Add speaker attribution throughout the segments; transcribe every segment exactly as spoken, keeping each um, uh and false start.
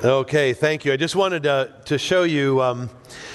Speaker 1: Okay, thank you. I just wanted to, to show you um,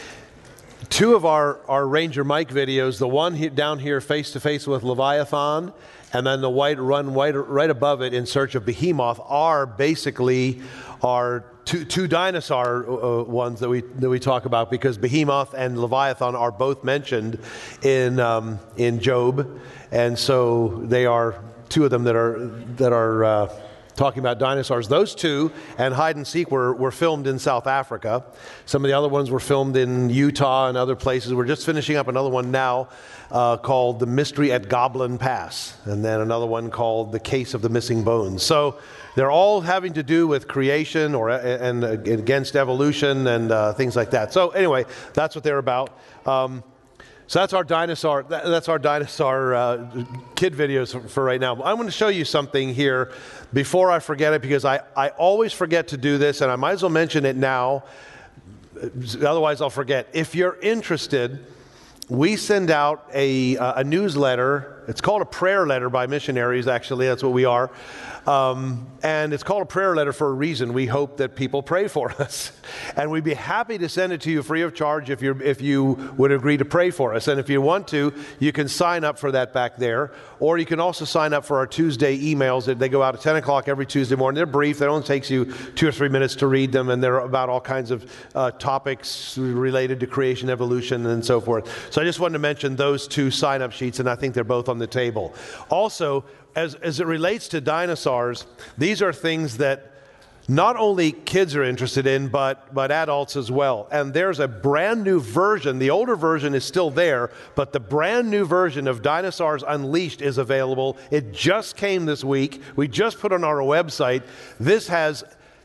Speaker 1: two of our, our Ranger Mike videos. The one he, down here, face to face with Leviathan, and then the white run white, right above it, In Search of Behemoth, are basically our two, two dinosaur uh, ones that we that we talk about, because Behemoth and Leviathan are both mentioned in um, in Job, and so they are two of them that are that are. Uh, talking about dinosaurs. Those two and Hide and Seek were, were filmed in South Africa. Some of the other ones were filmed in Utah and other places. We're just finishing up another one now uh, called The Mystery at Goblin Pass, and then another one called The Case of the Missing Bones. So they're all having to do with creation or and, and against evolution and uh, things like that. So anyway, that's what they're about. Um, So that's our dinosaur. That's our dinosaur uh, kid videos for, for right now. I'm going to show you something here before I forget it, because I, I always forget to do this, and I might as well mention it now. Otherwise, I'll forget. If you're interested, we send out a a newsletter. It's called a prayer letter by missionaries. Actually, that's what we are. Um, and it's called a prayer letter for a reason. We hope that people pray for us. And we'd be happy to send it to you free of charge if you if you would agree to pray for us. And if you want to, you can sign up for that back there. Or you can also sign up for our Tuesday emails. They go out at ten o'clock every Tuesday morning. They're brief. It only takes you two or three minutes to read them. And they're about all kinds of uh, topics related to creation, evolution, and so forth. So I just wanted to mention those two sign-up sheets, and I think they're both on the table. Also, As, as it relates to dinosaurs, these are things that not only kids are interested in, but, but adults as well. And there's a brand new version. The older version is still there, but the brand new version of Dinosaurs Unleashed is available. It just came this week. We just put it on our website. This has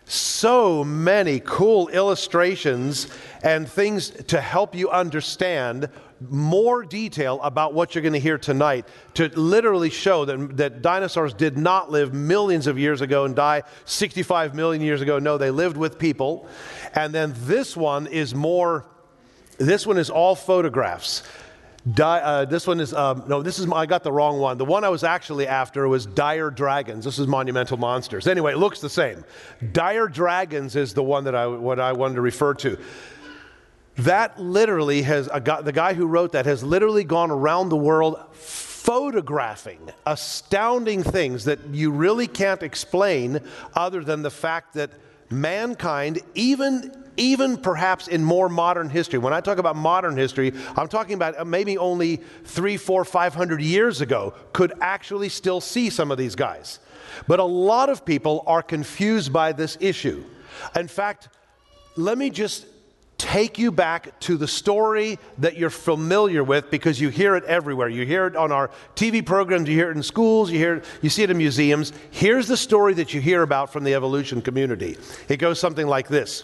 Speaker 1: so many cool illustrations and things to help you understand more detail about what you're going to hear tonight, to literally show that, that dinosaurs did not live millions of years ago and die sixty-five million years ago. No, they lived with people. And then this one is more, this one is all photographs. Di, uh, this one is, um, no, this is, I got the wrong one. The one I was actually after was Dire Dragons. This is Monumental Monsters. Anyway, it looks the same. Dire Dragons is the one that I, what I wanted to refer to. That literally has, a guy, the guy who wrote that has literally gone around the world photographing astounding things that you really can't explain other than the fact that mankind, even even perhaps in more modern history. When I talk about modern history, I'm talking about maybe only three, four, five hundred years ago, could actually still see some of these guys. But a lot of people are confused by this issue. In fact, let me just take you back to the story that you're familiar with, because you hear it everywhere. You hear it on our T V programs, you hear it in schools, you hear it, you see it in museums. Here's the story that you hear about from the evolution community. It goes something like this.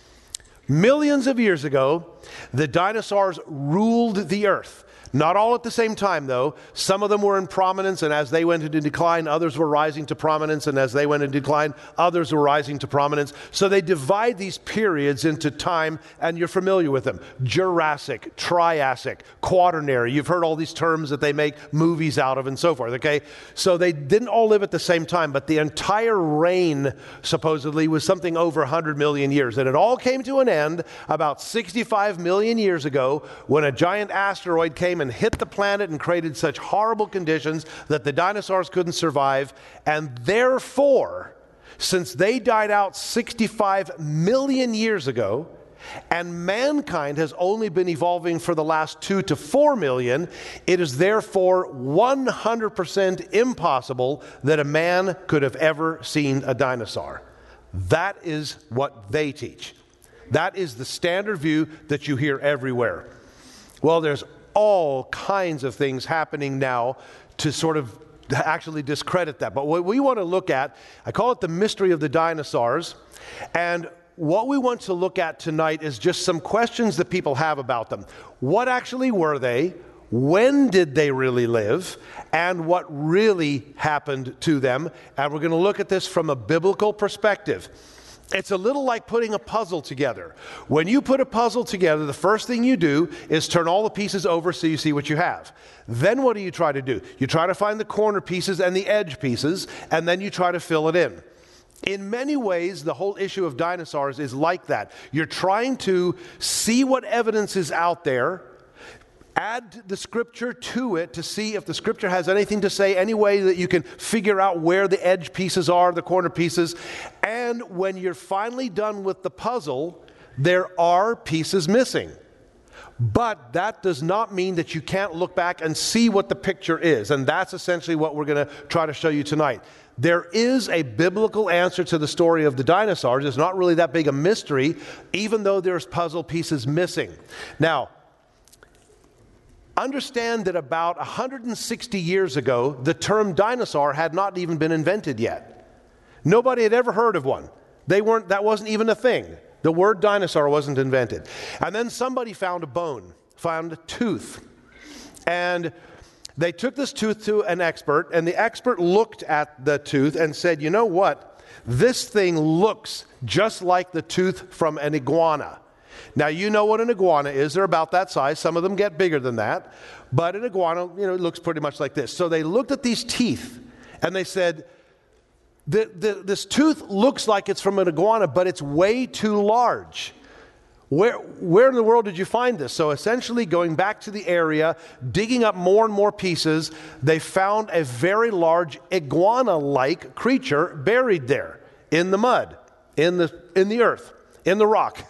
Speaker 1: Millions of years ago, the dinosaurs ruled the earth. Not all at the same time, though. Some of them were in prominence, and as they went into decline, others were rising to prominence, and as they went into decline, others were rising to prominence. So they divide these periods into time, and you're familiar with them. Jurassic, Triassic, Quaternary. You've heard all these terms that they make movies out of and so forth, okay? So they didn't all live at the same time, but the entire reign, supposedly, was something over one hundred million years. And it all came to an end about sixty-five million years ago when a giant asteroid came and hit the planet and created such horrible conditions that the dinosaurs couldn't survive. And therefore, since they died out sixty-five million years ago, and mankind has only been evolving for the last two to four million, it is therefore one hundred percent impossible that a man could have ever seen a dinosaur. That is what they teach. That is the standard view that you hear everywhere. Well, there's all kinds of things happening now to sort of actually discredit that. But what we want to look at, I call it the mystery of the dinosaurs. And what we want to look at tonight is just some questions that people have about them. What actually were they? When did they really live? And what really happened to them? And we're going to look at this from a biblical perspective. It's a little like putting a puzzle together. When you put a puzzle together, the first thing you do is turn all the pieces over so you see what you have. Then what do you try to do? You try to find the corner pieces and the edge pieces, and then you try to fill it in. In many ways, the whole issue of dinosaurs is like that. You're trying to see what evidence is out there, add the scripture to it to see if the scripture has anything to say, any way that you can figure out where the edge pieces are, the corner pieces. And when you're finally done with the puzzle, there are pieces missing. But that does not mean that you can't look back and see what the picture is. And that's essentially what we're going to try to show you tonight. There is a biblical answer to the story of the dinosaurs. It's not really that big a mystery, even though there's puzzle pieces missing. Now, understand that about one hundred sixty years ago, the term dinosaur had not even been invented yet. Nobody had ever heard of one. They weren't, that wasn't even a thing. The word dinosaur wasn't invented. And then somebody found a bone, found a tooth. And they took this tooth to an expert, and the expert looked at the tooth and said, you know what? This thing looks just like the tooth from an iguana. Now, you know what an iguana is. They're about that size. Some of them get bigger than that. But an iguana, you know, it looks pretty much like this. So they looked at these teeth, and they said, the, the, this tooth looks like it's from an iguana, but it's way too large. Where, where in the world did you find this? So essentially, going back to the area, digging up more and more pieces, they found a very large iguana-like creature buried there in the mud, in the, in the earth, in the rock.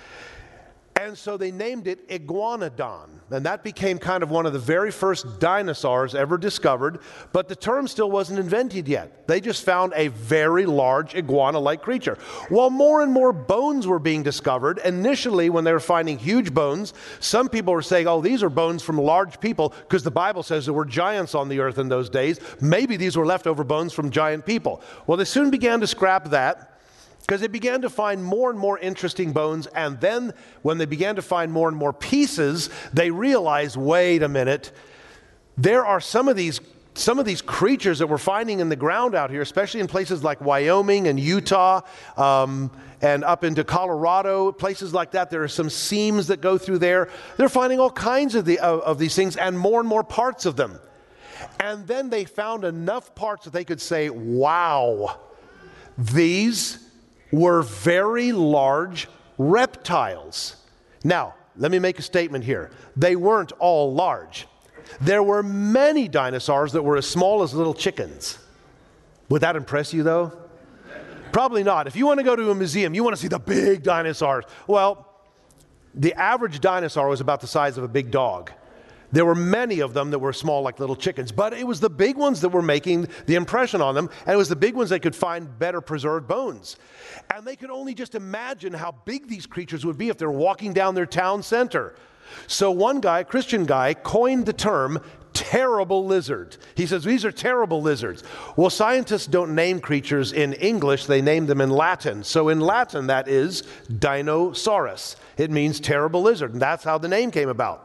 Speaker 1: And so they named it Iguanodon. And that became kind of one of the very first dinosaurs ever discovered. But the term still wasn't invented yet. They just found a very large iguana-like creature. While more and more bones were being discovered, initially when they were finding huge bones, some people were saying, oh, these are bones from large people, because the Bible says there were giants on the earth in those days. Maybe these were leftover bones from giant people. Well, they soon began to scrap that, because they began to find more and more interesting bones, and then when they began to find more and more pieces, they realized, wait a minute, there are some of these some of these creatures that we're finding in the ground out here, especially in places like Wyoming and Utah, um, and up into Colorado, places like that. There are some seams that go through there. They're finding all kinds of, the, of, of these things, and more and more parts of them. And then they found enough parts that they could say, wow, these were very large reptiles. Now, let me make a statement here. They weren't all large. There were many dinosaurs that were as small as little chickens. Would that impress you, though? Probably not. If you want to go to a museum, you want to see the big dinosaurs. Well, the average dinosaur was about the size of a big dog. There were many of them that were small like little chickens, but it was the big ones that were making the impression on them, and it was the big ones that could find better preserved bones. And they could only just imagine how big these creatures would be if they're walking down their town center. So one guy, a Christian guy, coined the term terrible lizard. He says, these are terrible lizards. Well, scientists don't name creatures in English, they name them in Latin. So in Latin, that is Dinosaurus. It means terrible lizard, and that's how the name came about.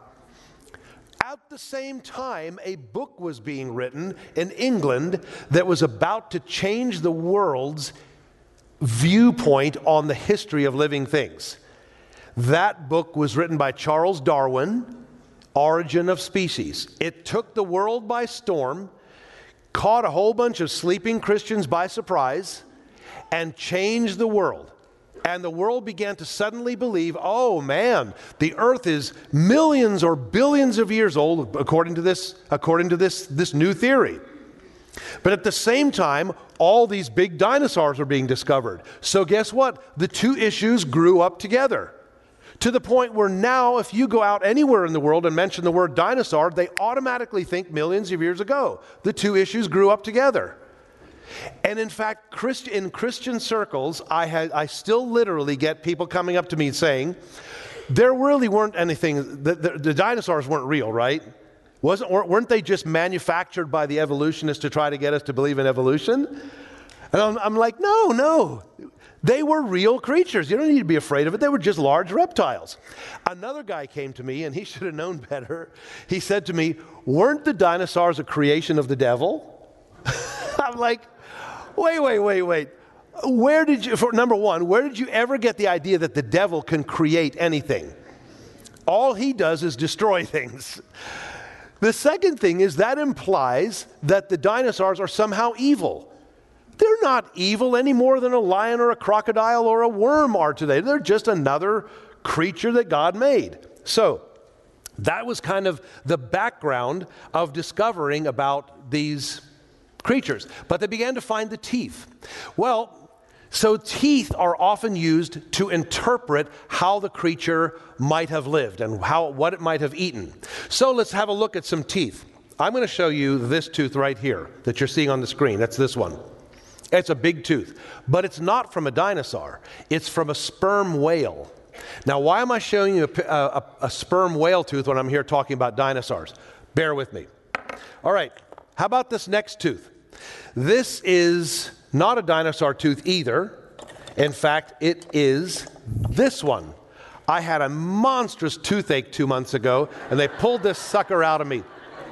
Speaker 1: At the same time, a book was being written in England that was about to change the world's viewpoint on the history of living things. That book was written by Charles Darwin, Origin of Species. It took the world by storm, caught a whole bunch of sleeping Christians by surprise, and changed the world. And the world began to suddenly believe, oh man, the earth is millions or billions of years old, according to this, according to this, this new theory. But at the same time, all these big dinosaurs are being discovered. So guess what? The two issues grew up together. To the point where now, if you go out anywhere in the world and mention the word dinosaur, they automatically think millions of years ago. The two issues grew up together. And in fact, Christ, in Christian circles, I, had, I still literally get people coming up to me saying, there really weren't anything, the, the, the dinosaurs weren't real, right? Wasn't, weren't they just manufactured by the evolutionists to try to get us to believe in evolution? And I'm, I'm like, no, no. They were real creatures. You don't need to be afraid of it. They were just large reptiles. Another guy came to me, and he should have known better. He said to me, weren't the dinosaurs a creation of the devil? I'm like, wait, wait, wait, wait. Where did you, for number one, where did you ever get the idea that the devil can create anything? All he does is destroy things. The second thing is that implies that the dinosaurs are somehow evil. they're not evil any more than a lion or a crocodile or a worm are today. They're just another creature that God made. So that was kind of the background of discovering about these creatures. But they began to find the teeth. Well, so teeth are often used to interpret how the creature might have lived and how what it might have eaten. So let's have a look at some teeth. I'm going to show you this tooth right here that you're seeing on the screen. That's this one. It's a big tooth, but it's not from a dinosaur. It's from a sperm whale. Now, why am I showing you a, a, a sperm whale tooth when I'm here talking about dinosaurs? Bear with me. All right, how about this next tooth? This is not a dinosaur tooth either. In fact, it is this one. I had a monstrous toothache two months ago, and they pulled this sucker out of me.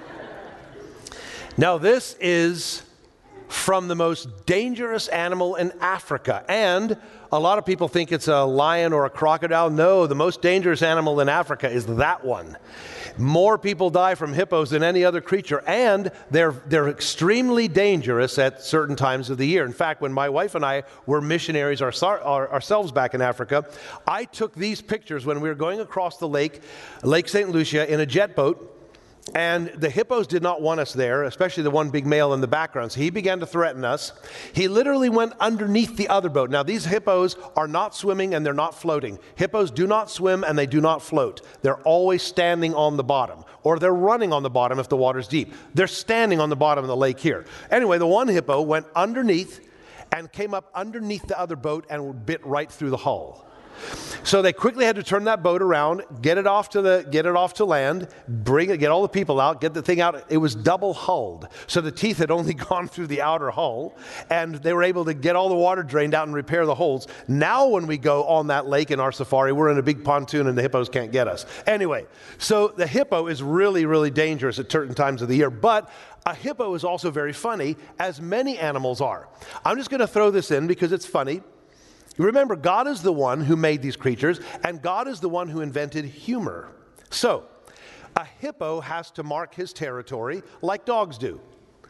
Speaker 1: Now, this is from the most dangerous animal in Africa, and a lot of people think it's a lion or a crocodile. No, the most dangerous animal in Africa is that one. More people die from hippos than any other creature, and they're they're extremely dangerous at certain times of the year. In fact, when my wife and I were missionaries our, our, ourselves back in Africa, I took these pictures when we were going across the lake, Lake Saint Lucia, in a jet boat. And the hippos did not want us there, especially the one big male in the background. So he began to threaten us. He literally went underneath the other boat. Now, these hippos are not swimming and they're not floating. Hippos do not swim and they do not float. They're always standing on the bottom, or they're running on the bottom if the water's deep. They're standing on the bottom of the lake here. Anyway, the one hippo went underneath and came up underneath the other boat and bit right through the hull. So they quickly had to turn that boat around, get it off to the, get it off to land, bring it, get all the people out, get the thing out. It was double hulled, so the teeth had only gone through the outer hull, and they were able to get all the water drained out and repair the holes. Now, when we go on that lake in our safari, we're in a big pontoon, and the hippos can't get us. Anyway, so the hippo is really, really dangerous at certain times of the year, but a hippo is also very funny, as many animals are. I'm just going to throw this in because it's funny. Remember, God is the one who made these creatures, and God is the one who invented humor. So, a hippo has to mark his territory like dogs do.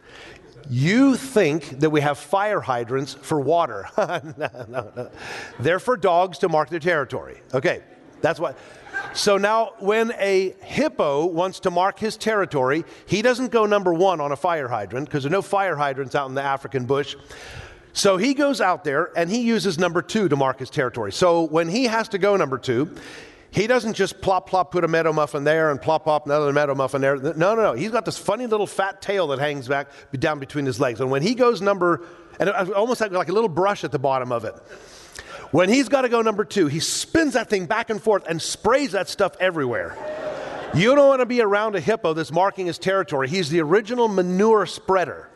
Speaker 1: You think that we have fire hydrants for water. no, no, no. They're for dogs to mark their territory. Okay, that's what. So now, when a hippo wants to mark his territory, he doesn't go number one on a fire hydrant, because there are no fire hydrants out in the African bush. So he goes out there and he uses number two to mark his territory. So when he has to go number two, he doesn't just plop, plop, put a meadow muffin there and plop, plop, another meadow muffin there. No, no, no. He's got this funny little fat tail that hangs back down between his legs. And when he goes number, and it almost like, like a little brush at the bottom of it. When he's got to go number two, he spins that thing back and forth and sprays that stuff everywhere. You don't want to be around a hippo that's marking his territory. He's the original manure spreader.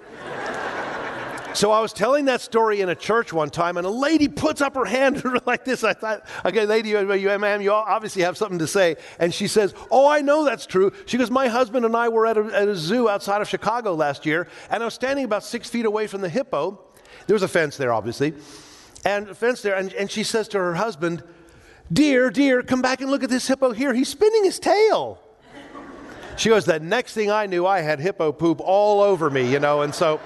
Speaker 1: So I was telling that story in a church one time, and a lady puts up her hand like this. I thought, okay, lady, you, ma'am, you obviously have something to say. And she says, oh, I know that's true. She goes, my husband and I were at a, at a zoo outside of Chicago last year, and I was standing about six feet away from the hippo. There was a fence there, obviously, and a fence there. And, and she says to her husband, dear, dear, come back and look at this hippo here. He's spinning his tail. She goes, the next thing I knew, I had hippo poop all over me, you know, and so...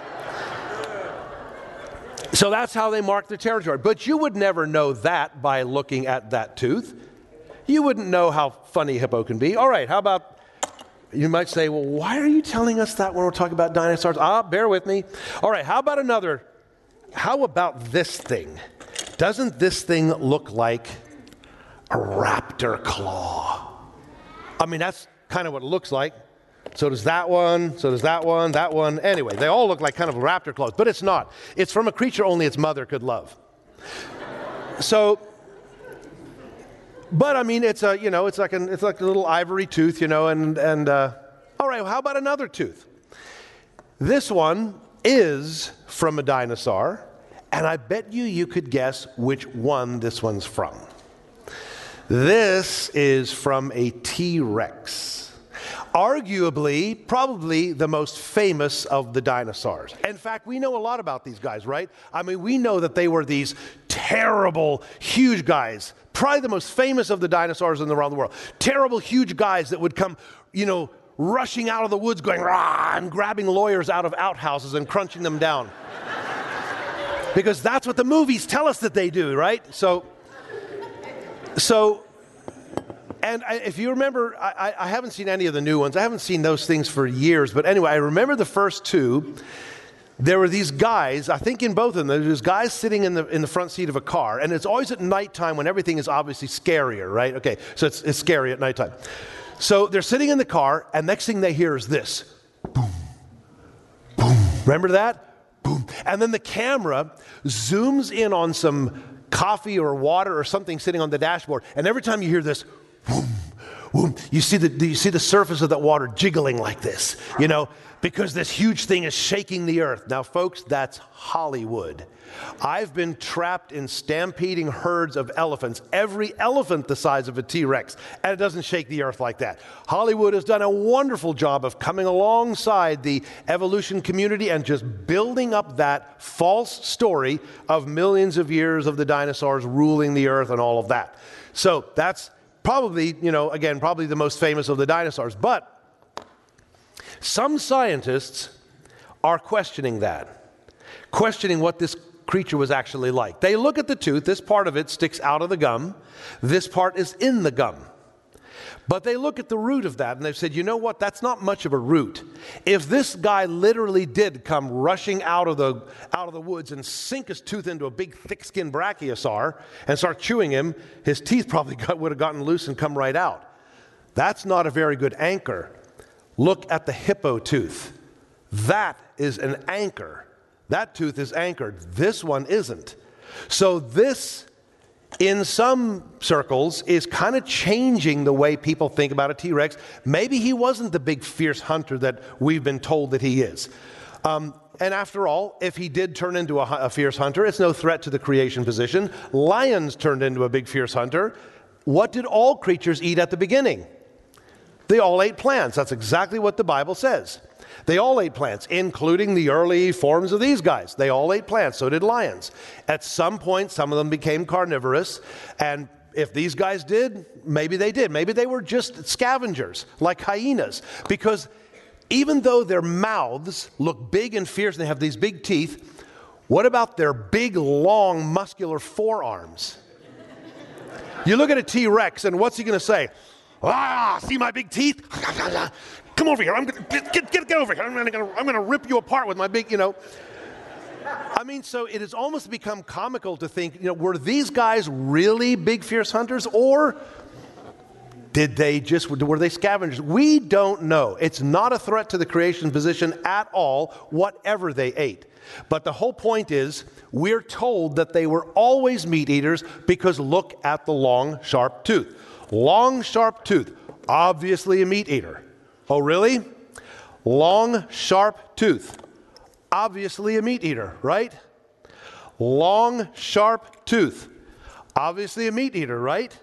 Speaker 1: So that's how they mark their territory. But you would never know that by looking at that tooth. You wouldn't know how funny a hippo can be. All right, how about, you might say, well, why are you telling us that when we're talking about dinosaurs? Ah, bear with me. All right, how about another, how about this thing? Doesn't this thing look like a raptor claw? I mean, that's kind of what it looks like. So does that one, so does that one, that one. Anyway, they all look like kind of raptor claws, but it's not. It's from a creature only its mother could love. So, but I mean, it's a, you know, it's like an, it's like a little ivory tooth, you know, and, and uh, all right, well, how about another tooth? This one is from a dinosaur, and I bet you you could guess which one this one's from. This is from a T-Rex. Arguably, probably the most famous of the dinosaurs. In fact, we know a lot about these guys, right? I mean, we know that they were these terrible, huge guys, probably the most famous of the dinosaurs in the around the world. Terrible, huge guys that would come, you know, rushing out of the woods going, rah, and grabbing lawyers out of outhouses and crunching them down. Because that's what the movies tell us that they do, right? So, so, and I, if you remember, I, I haven't seen any of the new ones. I haven't seen those things for years. But anyway, I remember the first two. There were these guys, I think in both of them, there's guys sitting in the in the front seat of a car, and it's always at nighttime when everything is obviously scarier, right? Okay, so it's, it's scary at nighttime. So they're sitting in the car, and next thing they hear is this. Boom, boom. Remember that? Boom. And then the camera zooms in on some coffee or water or something sitting on the dashboard, and every time you hear this, boom, boom, you see the you see the surface of that water jiggling like this, you know, because this huge thing is shaking the earth. Now, folks, that's Hollywood. I've been trapped in stampeding herds of elephants, every elephant the size of a T-Rex, and it doesn't shake the earth like that. Hollywood has done a wonderful job of coming alongside the evolution community and just building up that false story of millions of years of the dinosaurs ruling the earth and all of that. So that's probably, you know, again, probably the most famous of the dinosaurs. But some scientists are questioning that, questioning what this creature was actually like. They look at the tooth. This part of it sticks out of the gum. This part is in the gum. But they look at the root of that, and they've said, you know what? That's not much of a root. If this guy literally did come rushing out of the out of the woods and sink his tooth into a big, thick-skinned brachiosaur and start chewing him, his teeth probably got, would have gotten loose and come right out. That's not a very good anchor. Look at the hippo tooth. That is an anchor. That tooth is anchored. This one isn't. So this, in some circles, is kind of changing the way people think about a T-Rex. Maybe he wasn't the big, fierce hunter that we've been told that he is. Um, and after all, if he did turn into a, a fierce hunter, it's no threat to the creation position. Lions turned into a big, fierce hunter. What did all creatures eat at the beginning? They all ate plants. That's exactly what the Bible says. They all ate plants, including the early forms of these guys. They all ate plants. So did lions. At some point, some of them became carnivorous. And if these guys did, maybe they did. Maybe they were just scavengers, like hyenas. Because even though their mouths look big and fierce and they have these big teeth, what about their big, long, muscular forearms? You look at a T-Rex, and what's he going to say? Ah, see my big teeth? Come over here. I'm gonna get, get, get over here. I'm gonna, I'm gonna rip you apart with my big, you know. I mean, so it has almost become comical to think, you know, were these guys really big, fierce hunters, or did they just, were they scavengers? We don't know. It's not a threat to the creation position at all, whatever they ate. But the whole point is, we're told that they were always meat eaters because look at the long, sharp tooth. Long, sharp tooth, obviously a meat eater. Oh, really? Long, sharp tooth, obviously a meat eater, right? Long, sharp tooth, obviously a meat eater, right?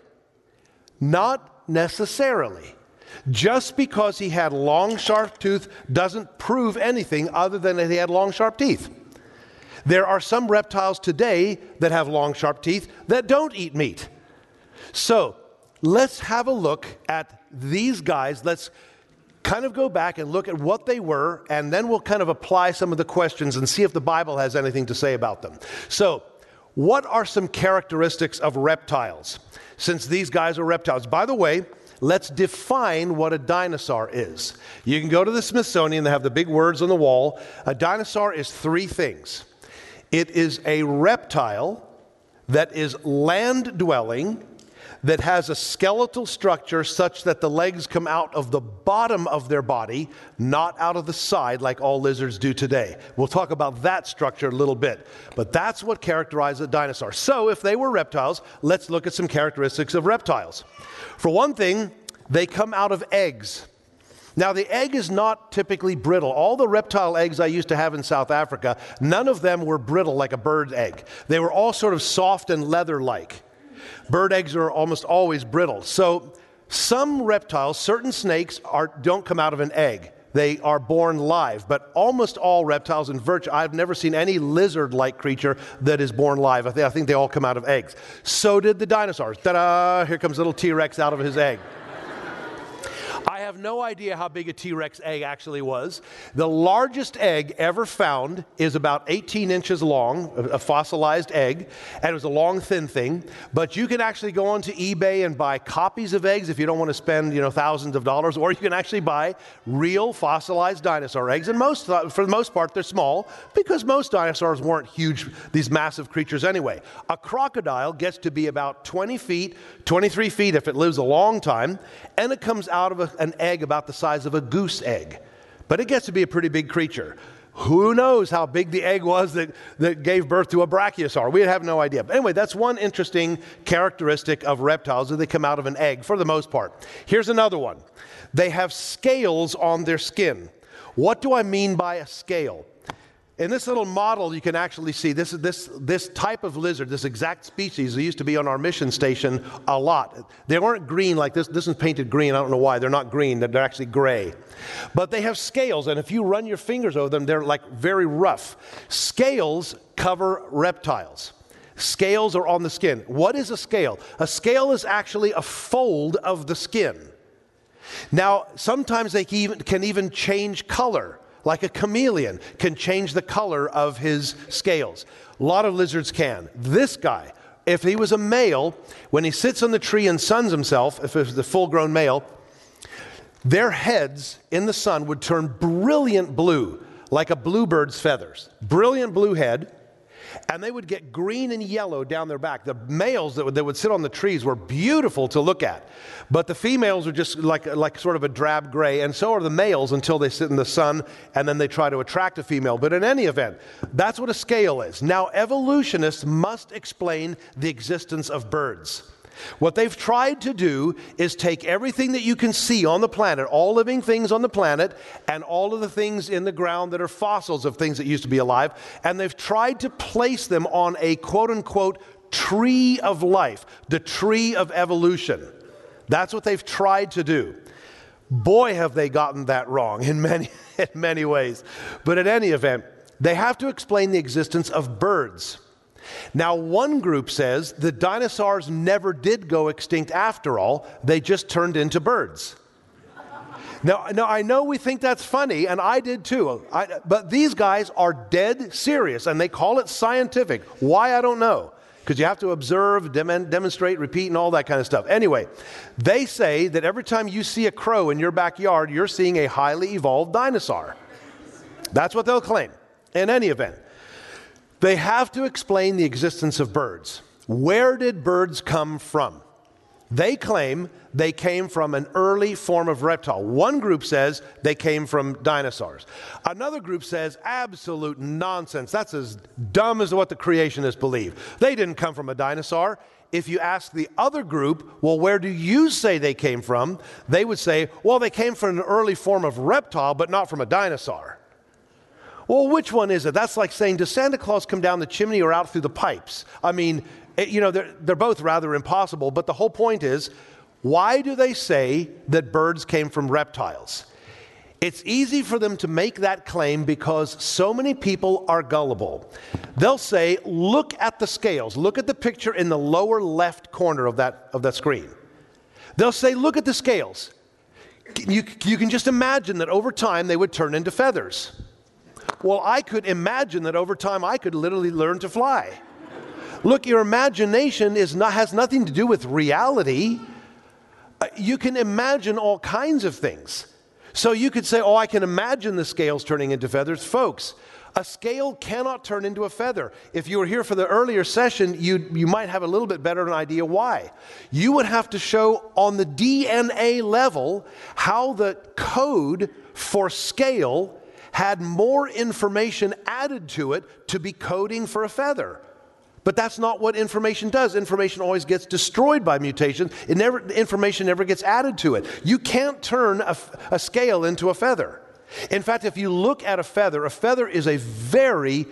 Speaker 1: Not necessarily. Just because he had long, sharp tooth doesn't prove anything other than that he had long, sharp teeth. There are some reptiles today that have long, sharp teeth that don't eat meat. So, let's have a look at these guys. Let's kind of go back and look at what they were, and then we'll kind of apply some of the questions and see if the Bible has anything to say about them. So, what are some characteristics of reptiles? Since these guys are reptiles. By the way, let's define what a dinosaur is. You can go to the Smithsonian, they have the big words on the wall. A dinosaur is three things. It is a reptile that is land-dwelling, that has a skeletal structure such that the legs come out of the bottom of their body, not out of the side like all lizards do today. We'll talk about that structure a little bit. But that's what characterizes a dinosaur. So if they were reptiles, let's look at some characteristics of reptiles. For one thing, they come out of eggs. Now, the egg is not typically brittle. All the reptile eggs I used to have in South Africa, none of them were brittle like a bird's egg. They were all sort of soft and leather-like. Bird eggs are almost always brittle. So some reptiles, certain snakes, are, don't come out of an egg. They are born live. But almost all reptiles, in virtue, I've never seen any lizard-like creature that is born live. I, th- I think they all come out of eggs. So did the dinosaurs. Ta-da! Here comes little T-Rex out of his egg. I have no idea how big a T-Rex egg actually was. The largest egg ever found is about eighteen inches long, a fossilized egg, and it was a long, thin thing. But you can actually go onto eBay and buy copies of eggs if you don't want to spend, you know, thousands of dollars, or you can actually buy real fossilized dinosaur eggs. And most, for the most part, they're small because most dinosaurs weren't huge, these massive creatures anyway. A crocodile gets to be about twenty feet, twenty-three feet if it lives a long time, and it comes out of a, an egg about the size of a goose egg. But it gets to be a pretty big creature. Who knows how big the egg was that, that gave birth to a brachiosaur? We have no idea. But anyway, that's one interesting characteristic of reptiles, that they come out of an egg for the most part. Here's another one. They have scales on their skin. What do I mean by a scale? In this little model, you can actually see this, this, this type of lizard, this exact species, they used to be on our mission station a lot. They weren't green like this. This is painted green. I don't know why. They're not green. They're actually gray. But they have scales, and if you run your fingers over them, they're like very rough. Scales cover reptiles. Scales are on the skin. What is a scale? A scale is actually a fold of the skin. Now, sometimes they can even, can even change color. Like a chameleon can change the color of his scales. A lot of lizards can. This guy, if he was a male, when he sits on the tree and suns himself, if it was the full-grown male, their heads in the sun would turn brilliant blue, like a bluebird's feathers. Brilliant blue head. And they would get green and yellow down their back. The males that would, that would sit on the trees were beautiful to look at. But the females are just like, like sort of a drab gray, and so are the males until they sit in the sun, and then they try to attract a female. But in any event, that's what a scale is. Now, evolutionists must explain the existence of birds. What they've tried to do is take everything that you can see on the planet, all living things on the planet, and all of the things in the ground that are fossils of things that used to be alive, and they've tried to place them on a quote-unquote tree of life, the tree of evolution. That's what they've tried to do. Boy, have they gotten that wrong in many, in many ways. But in any event, they have to explain the existence of birds. Now, one group says the dinosaurs never did go extinct after all. They just turned into birds. Now, now I know we think that's funny, and I did too. I, but these guys are dead serious, and they call it scientific. Why, I don't know. Because you have to observe, dem- demonstrate, repeat, and all that kind of stuff. Anyway, they say that every time you see a crow in your backyard, you're seeing a highly evolved dinosaur. That's what they'll claim. In any event, they have to explain the existence of birds. Where did birds come from? They claim they came from an early form of reptile. One group says they came from dinosaurs. Another group says absolute nonsense. That's as dumb as what the creationists believe. They didn't come from a dinosaur. If you ask the other group, well, where do you say they came from? They would say, well, they came from an early form of reptile, but not from a dinosaur. Well, which one is it? That's like saying, does Santa Claus come down the chimney or out through the pipes? I mean, it, you know, they're, they're both rather impossible, but the whole point is, why do they say that birds came from reptiles? It's easy for them to make that claim because so many people are gullible. They'll say, look at the scales. Look at the picture in the lower left corner of that, of that screen. They'll say, look at the scales. You, you can just imagine that over time they would turn into feathers. Well, I could imagine that over time I could literally learn to fly. Look, your imagination is not, has nothing to do with reality. Uh, you can imagine all kinds of things. So you could say, oh, I can imagine the scales turning into feathers. Folks, a scale cannot turn into a feather. If you were here for the earlier session, you, you might have a little bit better an idea why. You would have to show on the D N A level how the code for scale had more information added to it to be coding for a feather. But that's not what information does. Information always gets destroyed by mutation. It never, information never gets added to it. You can't turn a, a scale into a feather. In fact, if you look at a feather, a feather is a very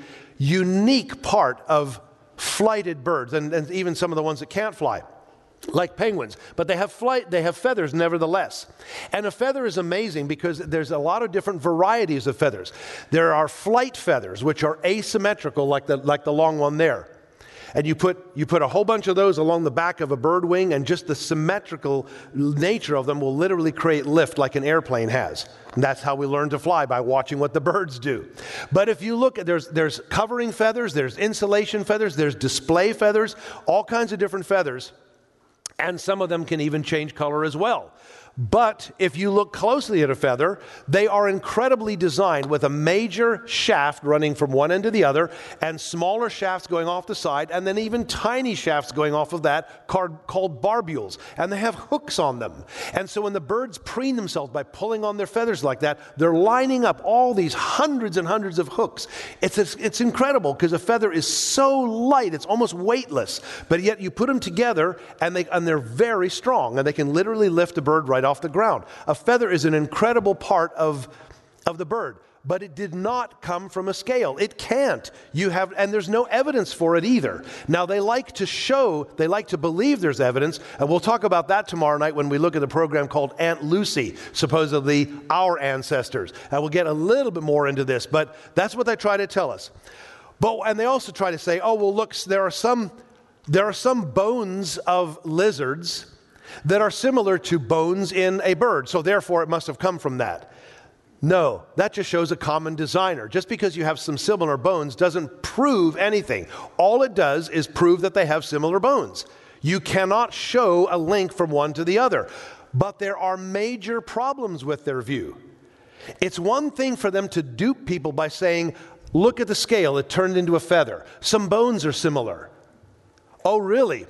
Speaker 1: unique part of flighted birds, and, and even some of the ones that can't fly, like penguins. But they have flight, they have feathers nevertheless. And a feather is amazing because there's a lot of different varieties of feathers. There are flight feathers, which are asymmetrical, like the, like the long one there. And you put, you put a whole bunch of those along the back of a bird wing, and just the symmetrical nature of them will literally create lift like an airplane has. And that's how we learn to fly, by watching what the birds do. But if you look at, there's, there's covering feathers, there's insulation feathers, there's display feathers, all kinds of different feathers. And some of them can even change color as well. But if you look closely at a feather, they are incredibly designed with a major shaft running from one end to the other, and smaller shafts going off the side, and then even tiny shafts going off of that called, called barbules. And they have hooks on them. And so when the birds preen themselves by pulling on their feathers like that, they're lining up all these hundreds and hundreds of hooks. It's, it's incredible, because a feather is so light, it's almost weightless. But yet you put them together, and, they, and they're very strong, and they can literally lift a bird right off the ground. A feather is an incredible part of, of the bird, but it did not come from a scale. It can't. You have, and there's no evidence for it either. Now, they like to show, they like to believe there's evidence, and we'll talk about that tomorrow night when we look at a program called Aunt Lucy, supposedly our ancestors. And we'll get a little bit more into this, but that's what they try to tell us. But, and they also try to say, oh, well, look, there are some, there are some bones of lizards that are similar to bones in a bird, so therefore it must have come from that. No, that just shows a common designer. Just because you have some similar bones doesn't prove anything. All it does is prove that they have similar bones. You cannot show a link from one to the other. But there are major problems with their view. It's one thing for them to dupe people by saying, look at the scale, it turned into a feather. Some bones are similar. Oh, really?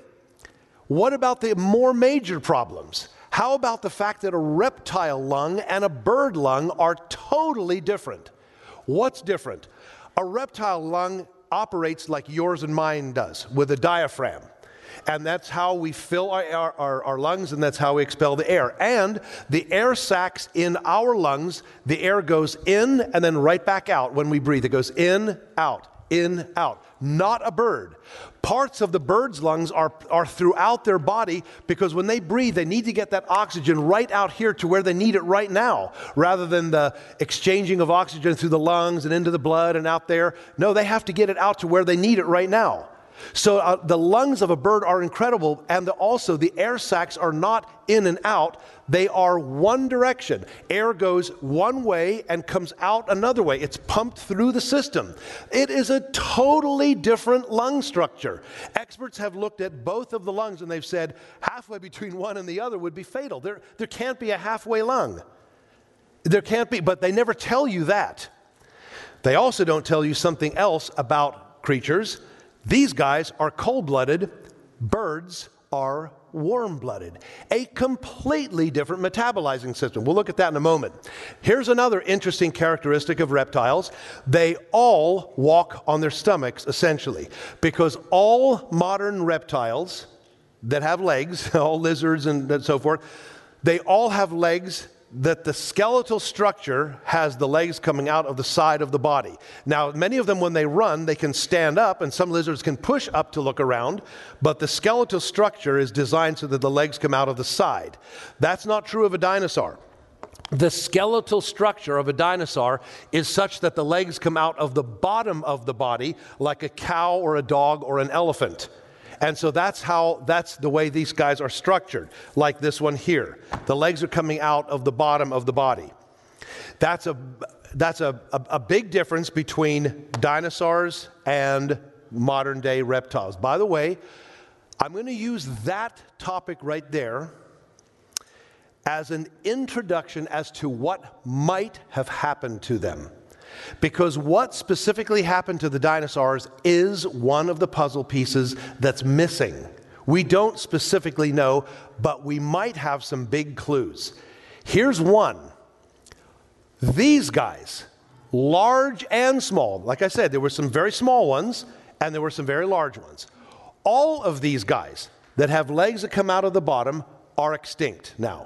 Speaker 1: What about the more major problems? How about the fact that a reptile lung and a bird lung are totally different? What's different? A reptile lung operates like yours and mine does, with a diaphragm. And that's how we fill our, our, our lungs, and that's how we expel the air. And the air sacs in our lungs, the air goes in and then right back out when we breathe. It goes in, out, in, out. Not a bird. Parts of the bird's lungs are, are throughout their body, because when they breathe, they need to get that oxygen right out here to where they need it right now, rather than the exchanging of oxygen through the lungs and into the blood and out there. No, they have to get it out to where they need it right now. So uh, the lungs of a bird are incredible, and the, also the air sacs are not in and out. They are one direction. Air goes one way and comes out another way. It's pumped through the system. It is a totally different lung structure. Experts have looked at both of the lungs, and they've said halfway between one and the other would be fatal. There, there can't be a halfway lung. There can't be, but they never tell you that. They also don't tell you something else about creatures. These guys are cold-blooded. Birds are warm-blooded. A completely different metabolizing system. We'll look at that in a moment. Here's another interesting characteristic of reptiles. They all walk on their stomachs, essentially, because all modern reptiles that have legs, all lizards and so forth, they all have legs that the skeletal structure has the legs coming out of the side of the body. Now, many of them, when they run, they can stand up, and some lizards can push up to look around, but the skeletal structure is designed so that the legs come out of the side. That's not true of a dinosaur. The skeletal structure of a dinosaur is such that the legs come out of the bottom of the body, like a cow or a dog or an elephant. And so that's how, that's the way these guys are structured, like this one here. The legs are coming out of the bottom of the body. That's a, that's a, a, a big difference between dinosaurs and modern day reptiles. By the way, I'm going to use that topic right there as an introduction as to what might have happened to them. Because what specifically happened to the dinosaurs is one of the puzzle pieces that's missing. We don't specifically know, but we might have some big clues. Here's one. These guys, large and small, like I said, there were some very small ones and there were some very large ones. All of these guys that have legs that come out of the bottom are extinct now.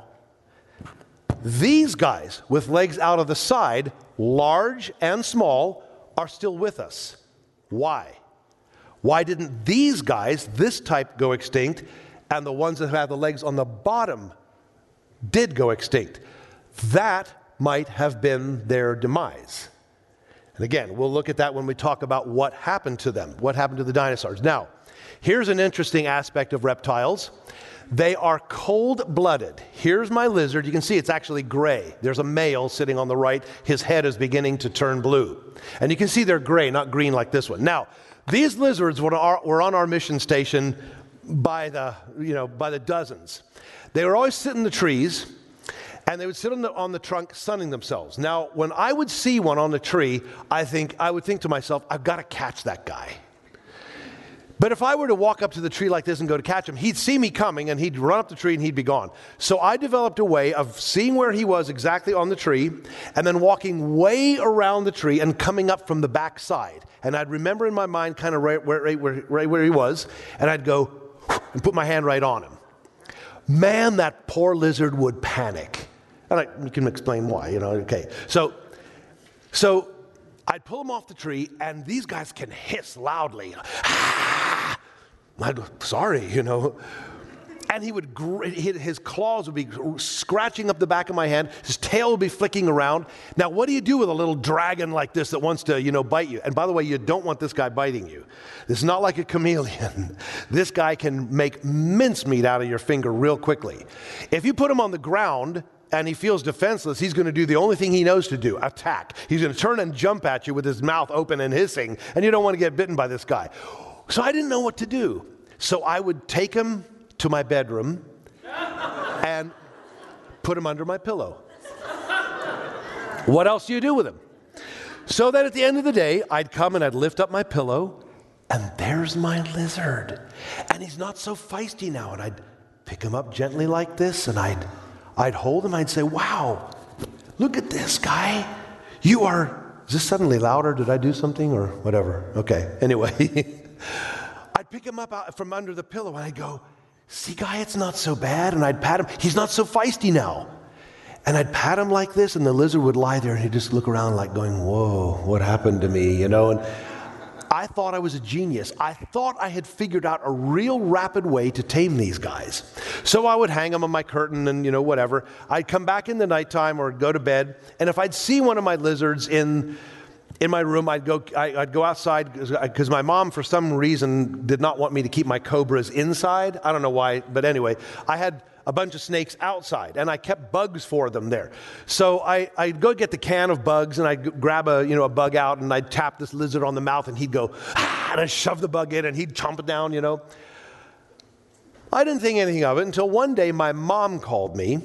Speaker 1: These guys with legs out of the side, large and small, are still with us. Why? Why didn't these guys, this type, go extinct, and the ones that have the legs on the bottom did go extinct? That might have been their demise. And again, we'll look at that when we talk about what happened to them, what happened to the dinosaurs. Now, Here's an interesting aspect of reptiles. They are cold-blooded. Here's my lizard. You can see it's actually gray. There's a male sitting on the right. His head is beginning to turn blue. And you can see they're gray, not green like this one. Now, these lizards were on our mission station by the, you know, by the dozens. They were always sitting in the trees, and they would sit on the, on the trunk sunning themselves. Now, when I would see one on the tree, I think I would think to myself, I've got to catch that guy. But if I were to walk up to the tree like this and go to catch him, he'd see me coming and he'd run up the tree and he'd be gone. So I developed a way of seeing where he was exactly on the tree and then walking way around the tree and coming up from the back side. And I'd remember in my mind kind of right where, right where, right where he was, and I'd go and put my hand right on him. Man, that poor lizard would panic. And I, you can explain why, you know, okay. So, so I'd pull him off the tree, and these guys can hiss loudly. I'm sorry, you know. And he would, his claws would be scratching up the back of my hand. His tail would be flicking around. Now, what do you do with a little dragon like this that wants to, you know, bite you? And by the way, you don't want this guy biting you. This is not like a chameleon. This guy can make mincemeat out of your finger real quickly. If you put him on the ground and he feels defenseless, he's going to do the only thing he knows to do, attack. He's going to turn and jump at you with his mouth open and hissing, and you don't want to get bitten by this guy. So I didn't know what to do. So I would take him to my bedroom and put him under my pillow. What else do you do with him? So that at the end of the day, I'd come and I'd lift up my pillow, and there's my lizard. And he's not so feisty now. And I'd pick him up gently like this, and I'd, I'd hold him. I'd say, wow, look at this guy. You are, is this suddenly louder? Did I do something or whatever? Okay, anyway. I'd pick him up out from under the pillow, and I'd go, see, guy, it's not so bad. And I'd pat him. He's not so feisty now. And I'd pat him like this, and the lizard would lie there, and he'd just look around like going, whoa, what happened to me, you know? And I thought I was a genius. I thought I had figured out a real rapid way to tame these guys. So I would hang them on my curtain and, you know, whatever. I'd come back in the nighttime or go to bed, and if I'd see one of my lizards in in my room, I'd go I, I'd go outside because my mom, for some reason, did not want me to keep my cobras inside. I don't know why, but anyway, I had a bunch of snakes outside, and I kept bugs for them there. So I, I'd go get the can of bugs, and I'd grab a, you know, a bug out, and I'd tap this lizard on the mouth, and he'd go, ah, and I'd shove the bug in, and he'd chomp it down, you know. I didn't think anything of it until one day my mom called me,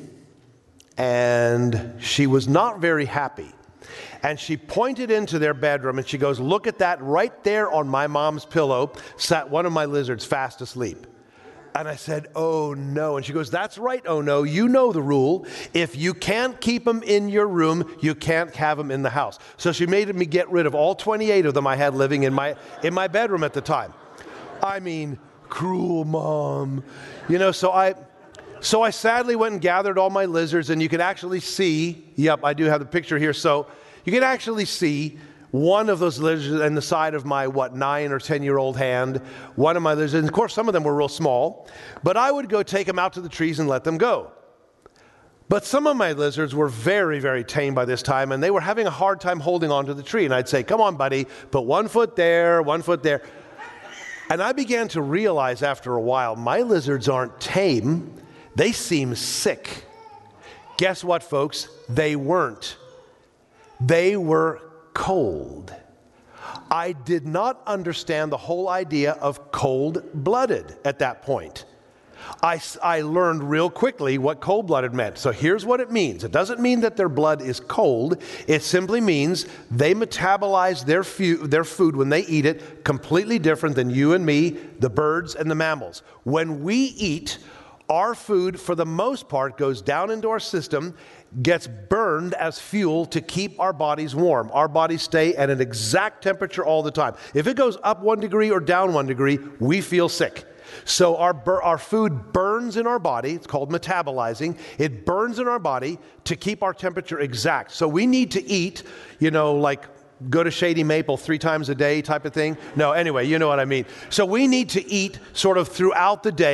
Speaker 1: and she was not very happy. And she pointed into their bedroom, and she goes, look at that, right there on my mom's pillow sat one of my lizards fast asleep. And I said, oh no. And she goes, that's right, oh no, you know the rule. If you can't keep them in your room, you can't have them in the house. So she made me get rid of all twenty-eight of them I had living in my in my bedroom at the time. I mean, cruel mom. You know, so I so I sadly went and gathered all my lizards, and you can actually see, yep, I do have the picture here. So you can actually see one of those lizards in the side of my, what, nine or ten-year-old hand. One of my lizards, and of course, some of them were real small. But I would go take them out to the trees and let them go. But some of my lizards were very, very tame by this time, and they were having a hard time holding onto the tree. And I'd say, come on, buddy, put one foot there, one foot there. And I began to realize after a while, my lizards aren't tame. They seem sick. Guess what, folks? They weren't. They were cold. I did not understand the whole idea of cold-blooded at that point. I, I learned real quickly what cold-blooded meant. So here's what it means. It doesn't mean that their blood is cold. It simply means they metabolize their, fu- their food when they eat it completely different than you and me, the birds and the mammals. When we eat, our food, for the most part, goes down into our system, gets burned as fuel to keep our bodies warm. Our bodies stay at an exact temperature all the time. If it goes up one degree or down one degree, we feel sick. So our, bur- our food burns in our body. It's called metabolizing. It burns in our body to keep our temperature exact. So we need to eat, you know, like go to Shady Maple three times a day type of thing. No, anyway, you know what I mean. So we need to eat sort of throughout the day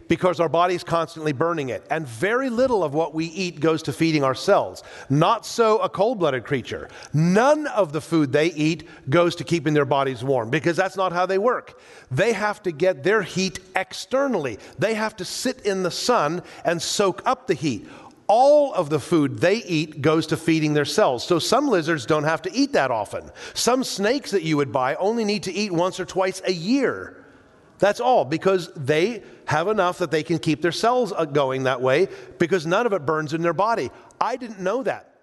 Speaker 1: because our body's constantly burning it. And very little of what we eat goes to feeding our cells. Not so a cold-blooded creature. None of the food they eat goes to keeping their bodies warm, because that's not how they work. They have to get their heat externally. They have to sit in the sun and soak up the heat. All of the food they eat goes to feeding their cells. So some lizards don't have to eat that often. Some snakes that you would buy only need to eat once or twice a year. That's all, because they have enough that they can keep their cells going that way, because none of it burns in their body. I didn't know that.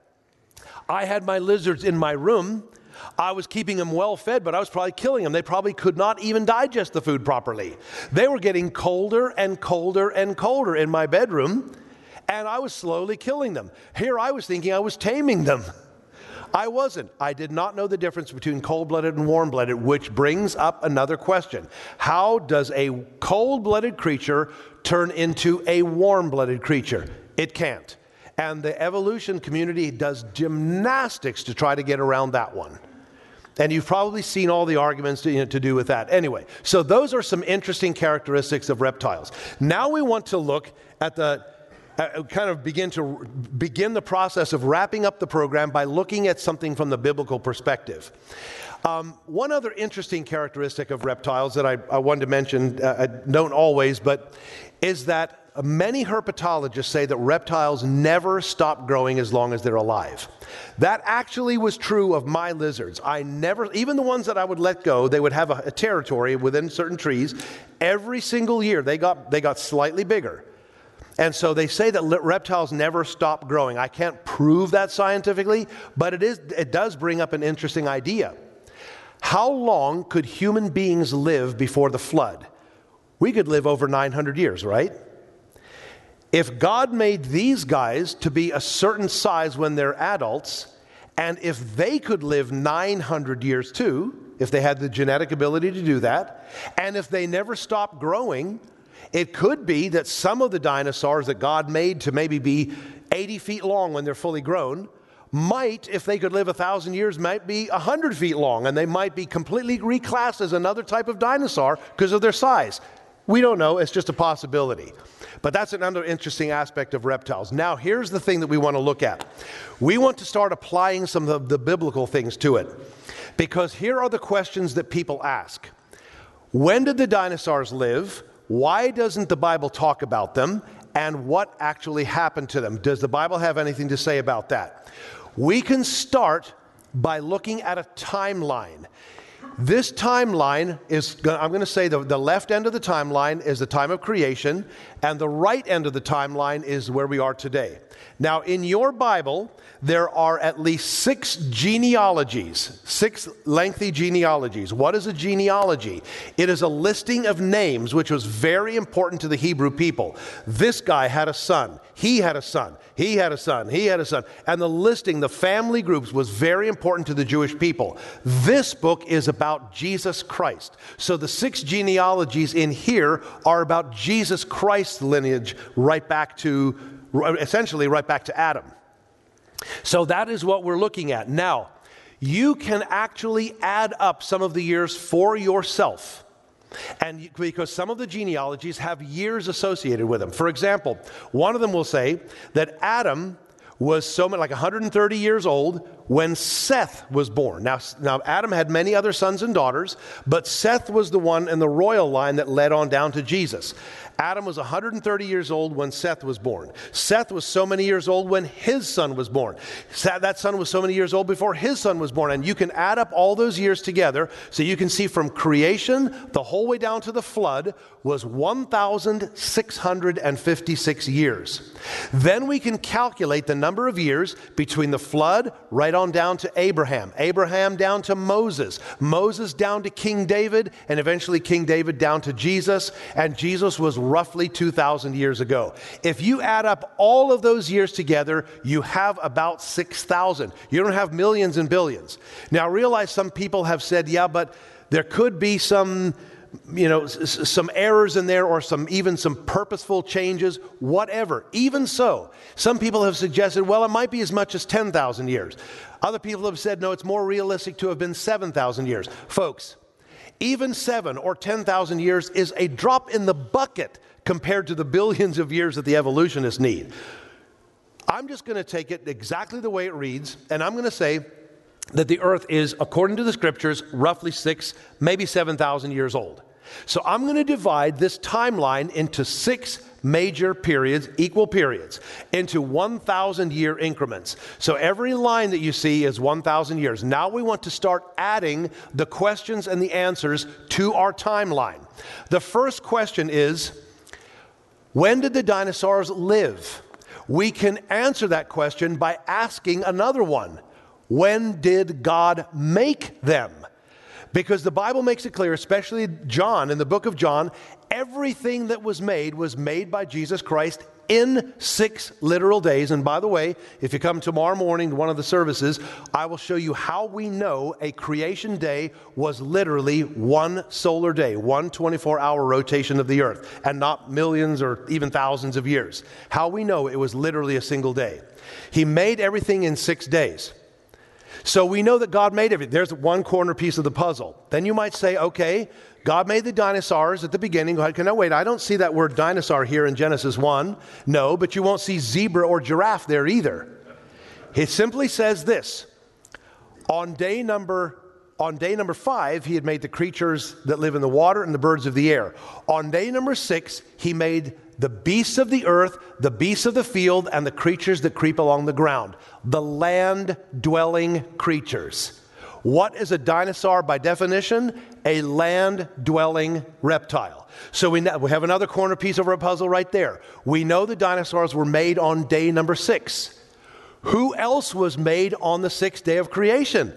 Speaker 1: I had my lizards in my room. I was keeping them well fed, but I was probably killing them. They probably could not even digest the food properly. They were getting colder and colder and colder in my bedroom, and I was slowly killing them. Here I was thinking I was taming them. I wasn't. I did not know the difference between cold-blooded and warm-blooded, which brings up another question. How does a cold-blooded creature turn into a warm-blooded creature? It can't. And the evolution community does gymnastics to try to get around that one. And you've probably seen all the arguments to, you know, to do with that. Anyway, so those are some interesting characteristics of reptiles. Now we want to look at the Uh, kind of begin to begin the process of wrapping up the program by looking at something from the biblical perspective. Um, one other interesting characteristic of reptiles that I, I wanted to mention, uh, I don't always, but is that many herpetologists say that reptiles never stop growing as long as they're alive. That actually was true of my lizards. I never, even the ones that I would let go, they would have a, a territory within certain trees. Every single year they got they got slightly bigger. And so they say that reptiles never stop growing. I can't prove that scientifically, but it is, it does bring up an interesting idea. How long could human beings live before the flood? We could live over nine hundred years, right? If God made these guys to be a certain size when they're adults, and if they could live nine hundred years too, if they had the genetic ability to do that, and if they never stopped growing, it could be that some of the dinosaurs that God made to maybe be eighty feet long when they're fully grown might, if they could live a thousand years, might be one hundred feet long, and they might be completely reclassed as another type of dinosaur because of their size. We don't know. It's just a possibility. But that's another interesting aspect of reptiles. Now, here's the thing that we want to look at. We want to start applying some of the biblical things to it, because here are the questions that people ask. When did the dinosaurs live? Why doesn't the Bible talk about them? And what actually happened to them? Does the Bible have anything to say about that? We can start by looking at a timeline. This timeline is, I'm going to say the, the left end of the timeline is the time of creation, and the right end of the timeline is where we are today. Now, in your Bible, there are at least six genealogies, six lengthy genealogies. What is a genealogy? It is a listing of names, which was very important to the Hebrew people. This guy had a son. He had a son. He had a son. He had a son. And the listing, the family groups, was very important to the Jewish people. This book is about Jesus Christ. So the six genealogies in here are about Jesus Christ's lineage right back to, essentially right back to Adam. So that is what we're looking at. Now, you can actually add up some of the years for yourself. And because some of the genealogies have years associated with them. For example, one of them will say that Adam was so much, like one hundred thirty years old when Seth was born. Now, now, Adam had many other sons and daughters, but Seth was the one in the royal line that led on down to Jesus. Adam was one hundred thirty years old when Seth was born. Seth was so many years old when his son was born. That son was so many years old before his son was born. And you can add up all those years together, so you can see from creation the whole way down to the flood was one thousand six hundred fifty-six years. Then we can calculate the number of years between the flood right on down to Abraham, Abraham down to Moses, Moses down to King David, and eventually King David down to Jesus, and Jesus was roughly two thousand years ago. If you add up all of those years together, you have about six thousand. You don't have millions and billions. Now, I realize some people have said, yeah, but there could be some, you know, s- some errors in there, or some even some purposeful changes, whatever. Even so, some people have suggested, well, it might be as much as ten thousand years. Other people have said, no, it's more realistic to have been seven thousand years. Folks, even seven or ten thousand years is a drop in the bucket compared to the billions of years that the evolutionists need. I'm just going to take it exactly the way it reads, and I'm going to say that the earth is, according to the scriptures, roughly six, maybe seven thousand years old. So I'm going to divide this timeline into six major periods, equal periods, into one thousand year increments. So every line that you see is one thousand years. Now we want to start adding the questions and the answers to our timeline. The first question is, when did the dinosaurs live? We can answer that question by asking another one. When did God make them? Because the Bible makes it clear, especially John, in the book of John, everything that was made was made by Jesus Christ in six literal days. And by the way, if you come tomorrow morning to one of the services, I will show you how we know a creation day was literally one solar day, one twenty-four hour rotation of the earth, and not millions or even thousands of years. How we know it was literally a single day. He made everything in six days. So we know that God made everything. There's one corner piece of the puzzle. Then you might say, okay, God made the dinosaurs at the beginning. Okay, no, wait, I don't see that word dinosaur here in Genesis one. No, but you won't see zebra or giraffe there either. It simply says this. On day number On day number five, he had made the creatures that live in the water and the birds of the air. On day number six, he made the beasts of the earth, the beasts of the field, and the creatures that creep along the ground. The land-dwelling creatures. What is a dinosaur by definition? A land-dwelling reptile. So we, we have another corner piece of our puzzle right there. We know the dinosaurs were made on day number six. Who else was made on the sixth day of creation?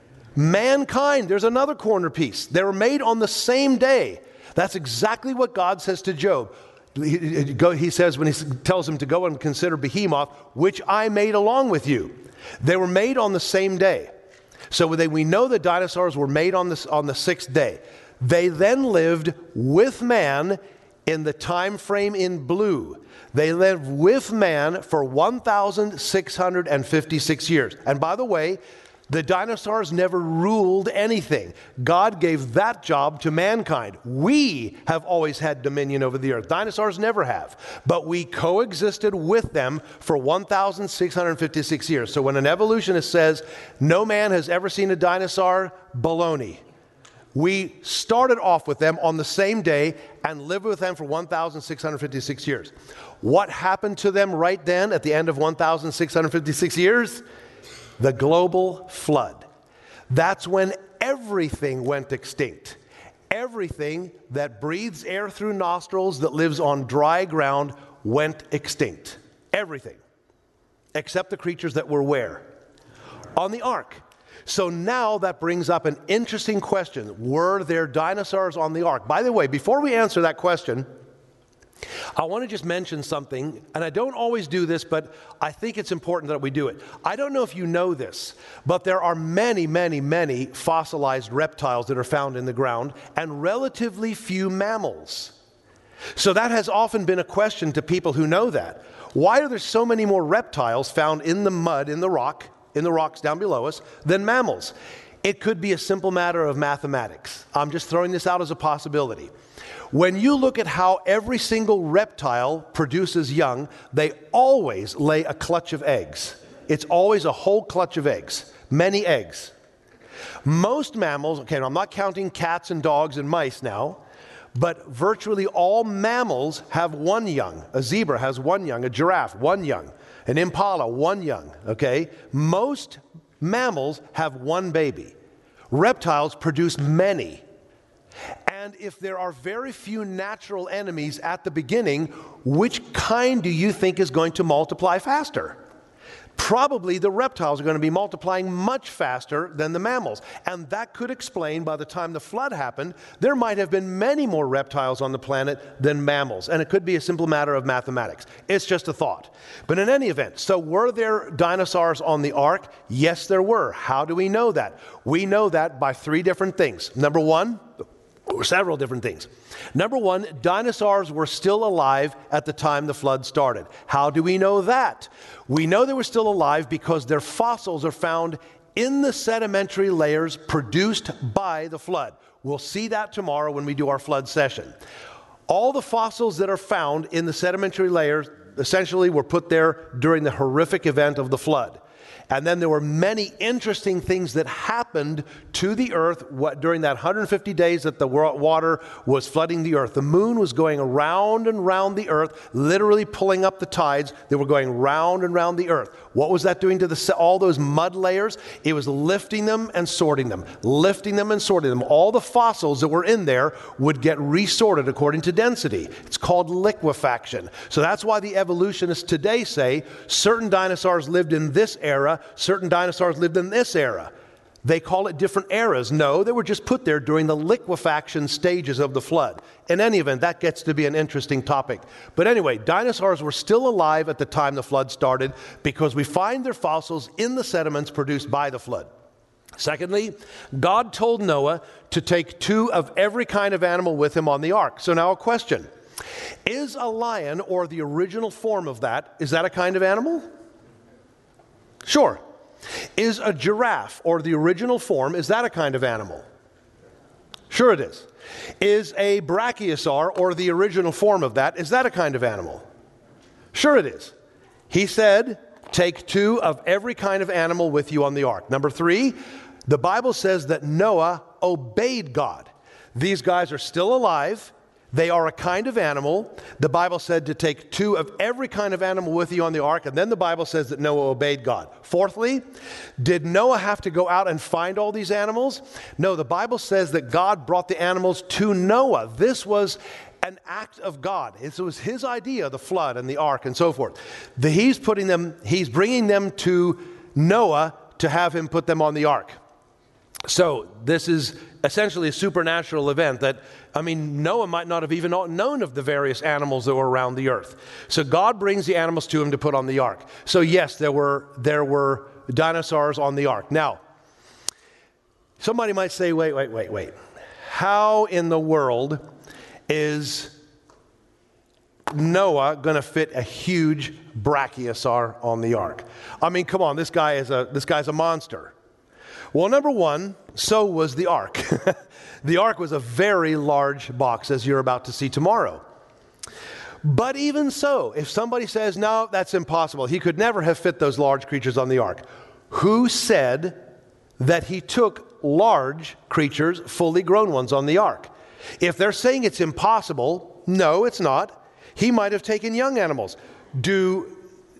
Speaker 1: Mankind. There's another corner piece. They were made on the same day. That's exactly what God says to Job. He, he says when he tells him to go and consider Behemoth, which I made along with you. They were made on the same day. So they, we know the dinosaurs were made on, this, on the sixth day. They then lived with man in the time frame in blue. They lived with man for one thousand six hundred fifty-six years. And by the way, the dinosaurs never ruled anything. God gave that job to mankind. We have always had dominion over the earth. Dinosaurs never have. But we coexisted with them for one thousand six hundred fifty-six years. So when an evolutionist says, no man has ever seen a dinosaur, baloney. We started off with them on the same day and lived with them for one thousand six hundred fifty-six years. What happened to them right then at the end of one thousand six hundred fifty-six years? The global flood. That's when everything went extinct. Everything that breathes air through nostrils, that lives on dry ground, went extinct. Everything. Except the creatures that were where? On the ark. So now that brings up an interesting question. Were there dinosaurs on the ark? By the way, before we answer that question, I want to just mention something, and I don't always do this, but I think it's important that we do it. I don't know if you know this, but there are many, many, many fossilized reptiles that are found in the ground, and relatively few mammals. So that has often been a question to people who know that. Why are there so many more reptiles found in the mud, in the rock, in the rocks down below us, than mammals? It could be a simple matter of mathematics. I'm just throwing this out as a possibility. When you look at how every single reptile produces young, they always lay a clutch of eggs. It's always a whole clutch of eggs, many eggs. Most mammals, okay, I'm not counting cats and dogs and mice now, but virtually all mammals have one young. A zebra has one young, a giraffe, one young, an impala, one young, okay? Most mammals have one baby. Reptiles produce many. And if there are very few natural enemies at the beginning, which kind do you think is going to multiply faster? Probably the reptiles are going to be multiplying much faster than the mammals. And that could explain, by the time the flood happened, there might have been many more reptiles on the planet than mammals. And it could be a simple matter of mathematics. It's just a thought. But in any event, so were there dinosaurs on the ark? Yes, there were. How do we know that? We know that by three different things. Number one, or several different things. Number one, dinosaurs were still alive at the time the flood started. How do we know that? We know they were still alive because their fossils are found in the sedimentary layers produced by the flood. We'll see that tomorrow when we do our flood session. All the fossils that are found in the sedimentary layers essentially were put there during the horrific event of the flood. And then there were many interesting things that happened to the earth what, during that one hundred fifty days that the water was flooding the earth. The moon was going around and round the earth, literally pulling up the tides that were going round and round the earth. What was that doing to the, all those mud layers? It was lifting them and sorting them, lifting them and sorting them. All the fossils that were in there would get resorted according to density. It's called liquefaction. So that's why the evolutionists today say certain dinosaurs lived in this era, certain dinosaurs lived in this era. They call it different eras. No, they were just put there during the liquefaction stages of the flood. In any event, that gets to be an interesting topic. But anyway, dinosaurs were still alive at the time the flood started because we find their fossils in the sediments produced by the flood. Secondly, God told Noah to take two of every kind of animal with him on the ark. So now a question. Is a lion, or the original form of that, is that a kind of animal? Sure. Is a giraffe, or the original form, is that a kind of animal? Sure it is. Is a brachiosaur, or the original form of that, is that a kind of animal? Sure it is. He said, take two of every kind of animal with you on the ark. Number three, the Bible says that Noah obeyed God. These guys are still alive. They are a kind of animal. The Bible said to take two of every kind of animal with you on the ark, and then the Bible says that Noah obeyed God. Fourthly, did Noah have to go out and find all these animals? No, the Bible says that God brought the animals to Noah. This was an act of God. It was his idea, the flood and the ark and so forth. The, he's putting them, he's bringing them to Noah to have him put them on the ark. So this is essentially a supernatural event that, I mean, Noah might not have even known of the various animals that were around the earth. So God brings the animals to him to put on the ark. So yes, there were, there were dinosaurs on the ark. Now, somebody might say, wait, wait, wait, wait. How in the world is Noah going to fit a huge brachiosaur on the ark? I mean, come on, this guy is a, this guy's a monster. Well, number one, so was the ark. The ark was a very large box, as you're about to see tomorrow. But even so, if somebody says, no, that's impossible, he could never have fit those large creatures on the ark. Who said that he took large creatures, fully grown ones, on the ark? If they're saying it's impossible, no, it's not. He might have taken young animals. Do,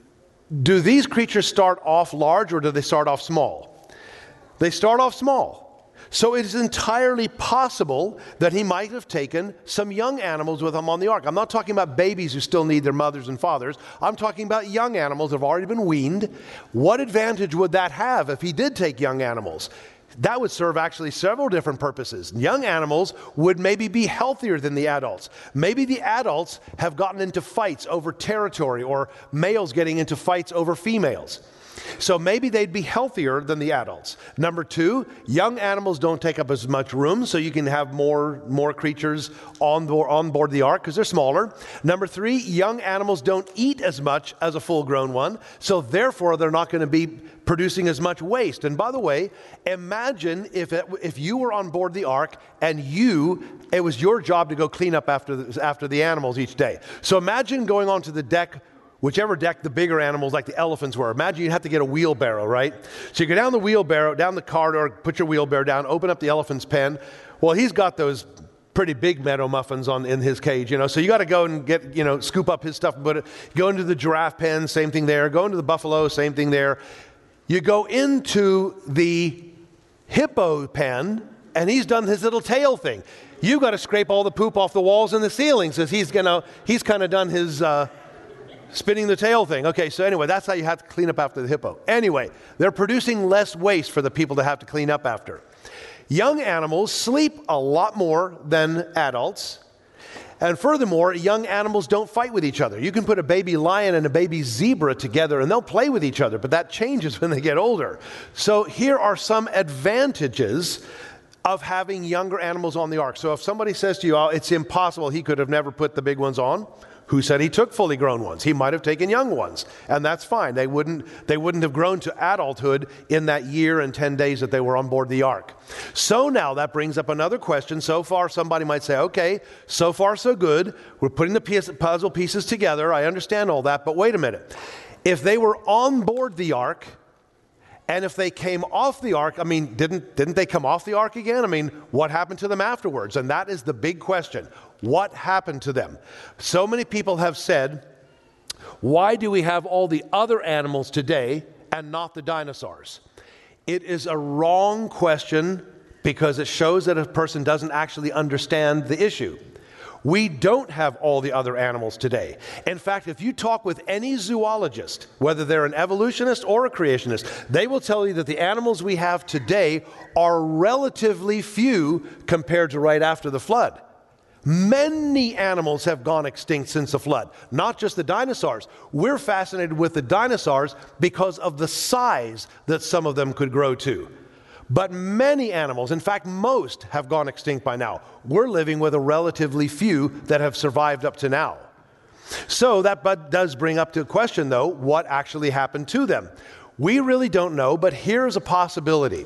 Speaker 1: do these creatures start off large, or do they start off small? They start off small. So it is entirely possible that he might have taken some young animals with him on the ark. I'm not talking about babies who still need their mothers and fathers. I'm talking about young animals that have already been weaned. What advantage would that have if he did take young animals? That would serve actually several different purposes. Young animals would maybe be healthier than the adults. Maybe the adults have gotten into fights over territory, or males getting into fights over females. So maybe they'd be healthier than the adults. Number two, young animals don't take up as much room, so you can have more, more creatures on, the, on board the ark because they're smaller. Number three, young animals don't eat as much as a full-grown one, so therefore they're not going to be producing as much waste. And by the way, imagine if, it, if you were on board the ark and you, it was your job to go clean up after the, after the animals each day. So imagine going onto the deck, whichever deck the bigger animals like the elephants were. Imagine you'd have to get a wheelbarrow, right? So you go down the wheelbarrow, down the corridor, put your wheelbarrow down, open up the elephant's pen. Well, he's got those pretty big meadow muffins on in his cage, you know, so you got to go and get, you know, scoop up his stuff and put it. Go into the giraffe pen, same thing there. Go into the buffalo, same thing there. You go into the hippo pen, and he's done his little tail thing. You've got to scrape all the poop off the walls and the ceilings, as he's gonna, he's kind of done his uh, spinning the tail thing. Okay, so anyway, that's how you have to clean up after the hippo. Anyway, they're producing less waste for the people to have to clean up after. Young animals sleep a lot more than adults. And furthermore, young animals don't fight with each other. You can put a baby lion and a baby zebra together and they'll play with each other, but that changes when they get older. So here are some advantages of having younger animals on the ark. So if somebody says to you, oh, it's impossible, he could have never put the big ones on, Who said he took fully grown ones? He might have taken young ones, and that's fine. They wouldn't, they wouldn't have grown to adulthood in that year and ten days that they were on board the ark. So now that brings up another question. So far, somebody might say, okay, so far so good. We're putting the piece, puzzle pieces together. I understand all that, but wait a minute. If they were on board the ark, and if they came off the ark, I mean, didn't, didn't they come off the ark again? I mean, what happened to them afterwards? And that is the big question. What happened to them? So many people have said, why do we have all the other animals today and not the dinosaurs? It is a wrong question because it shows that a person doesn't actually understand the issue. We don't have all the other animals today. In fact, if you talk with any zoologist, whether they're an evolutionist or a creationist, they will tell you that the animals we have today are relatively few compared to right after the flood. Many animals have gone extinct since the flood, not just the dinosaurs. We're fascinated with the dinosaurs because of the size that some of them could grow to. But many animals, in fact, most have gone extinct by now. We're living with a relatively few that have survived up to now. So that does bring up the question, though, what actually happened to them? We really don't know, but here's a possibility.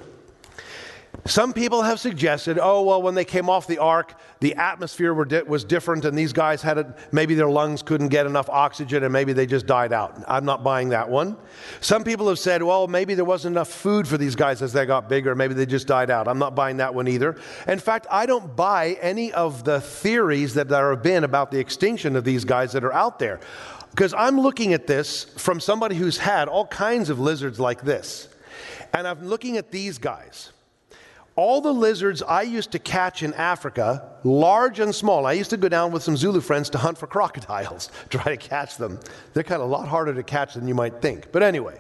Speaker 1: Some people have suggested, oh, well, when they came off the ark, the atmosphere were di- was different, and these guys had it, maybe their lungs couldn't get enough oxygen, and maybe they just died out. I'm not buying that one. Some people have said, well, maybe there wasn't enough food for these guys as they got bigger, maybe they just died out. I'm not buying that one either. In fact, I don't buy any of the theories that there have been about the extinction of these guys that are out there, because I'm looking at this from somebody who's had all kinds of lizards like this, and I'm looking at these guys. All the lizards I used to catch in Africa, large and small, I used to go down with some Zulu friends to hunt for crocodiles, try to catch them. They're kind of a lot harder to catch than you might think. But anyway,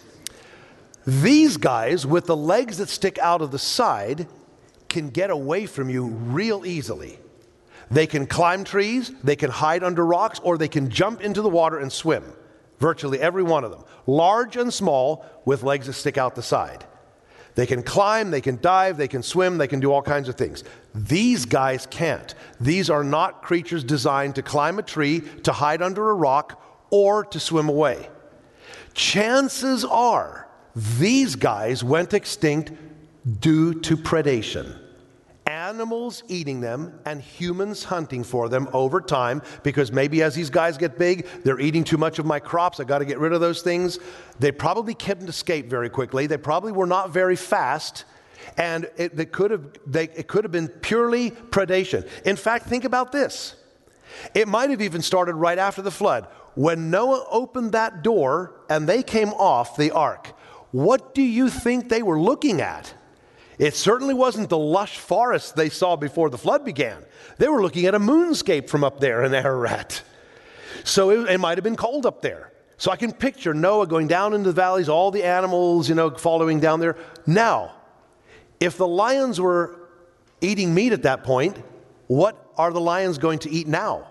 Speaker 1: these guys with the legs that stick out of the side can get away from you real easily. They can climb trees, they can hide under rocks, or they can jump into the water and swim. Virtually every one of them. Large and small with legs that stick out the side. They can climb, they can dive, they can swim, they can do all kinds of things. These guys can't. These are not creatures designed to climb a tree, to hide under a rock, or to swim away. Chances are these guys went extinct due to predation. Animals eating them and humans hunting for them over time, because maybe as these guys get big, they're eating too much of my crops, I got to get rid of those things. They probably couldn't escape very quickly. They probably were not very fast, and it, it, could have, they, it could have been purely predation. In fact, think about this. It might have even started right after the flood. When Noah opened that door and they came off the ark, what do you think they were looking at? It certainly wasn't the lush forest they saw before the flood began. They were looking at a moonscape from up there in Ararat. So it, it might have been cold up there. So I can picture Noah going down into the valleys, all the animals, you know, following down there. Now, if the lions were eating meat at that point, what are the lions going to eat now?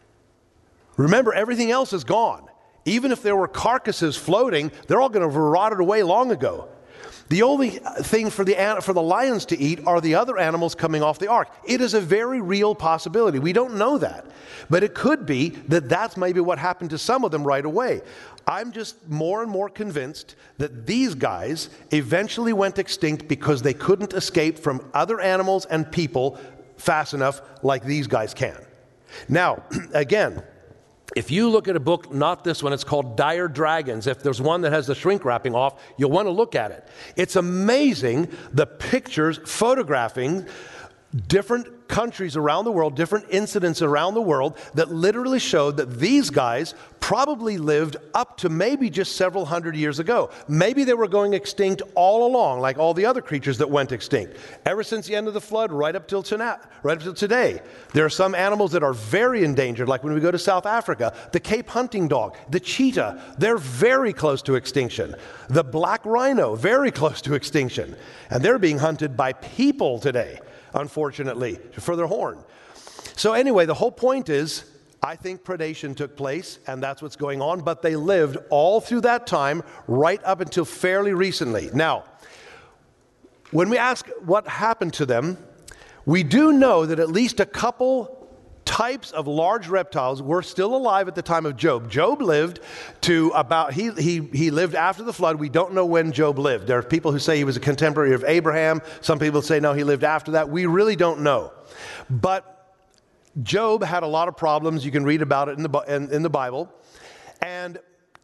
Speaker 1: Remember, everything else is gone. Even if there were carcasses floating, they're all going to have rotted away long ago. The only thing for the, for the lions to eat are the other animals coming off the ark. It is a very real possibility. We don't know that. But it could be that that's maybe what happened to some of them right away. I'm just more and more convinced that these guys eventually went extinct because they couldn't escape from other animals and people fast enough like these guys can. Now, again, if you look at a book, not this one, it's called Dire Dragons. If there's one that has the shrink wrapping off, you'll want to look at it. It's amazing the pictures photographing different countries around the world, different incidents around the world that literally showed that these guys probably lived up to maybe just several hundred years ago. Maybe they were going extinct all along, like all the other creatures that went extinct. Ever since the end of the flood, right up till tonight, right up till today. There are some animals that are very endangered, like when we go to South Africa, the Cape hunting dog, the cheetah, they're very close to extinction. The black rhino, very close to extinction. And they're being hunted by people today, unfortunately, for their horn. So anyway, the whole point is, I think predation took place, and that's what's going on, but they lived all through that time, right up until fairly recently. Now, when we ask what happened to them, we do know that at least a couple types of large reptiles were still alive at the time of Job. Job lived to about, he, he, he lived after the flood. We don't know when Job lived. There are people who say he was a contemporary of Abraham. Some people say, no, he lived after that. We really don't know. But Job had a lot of problems. You can read about it in the, in, in the Bible. And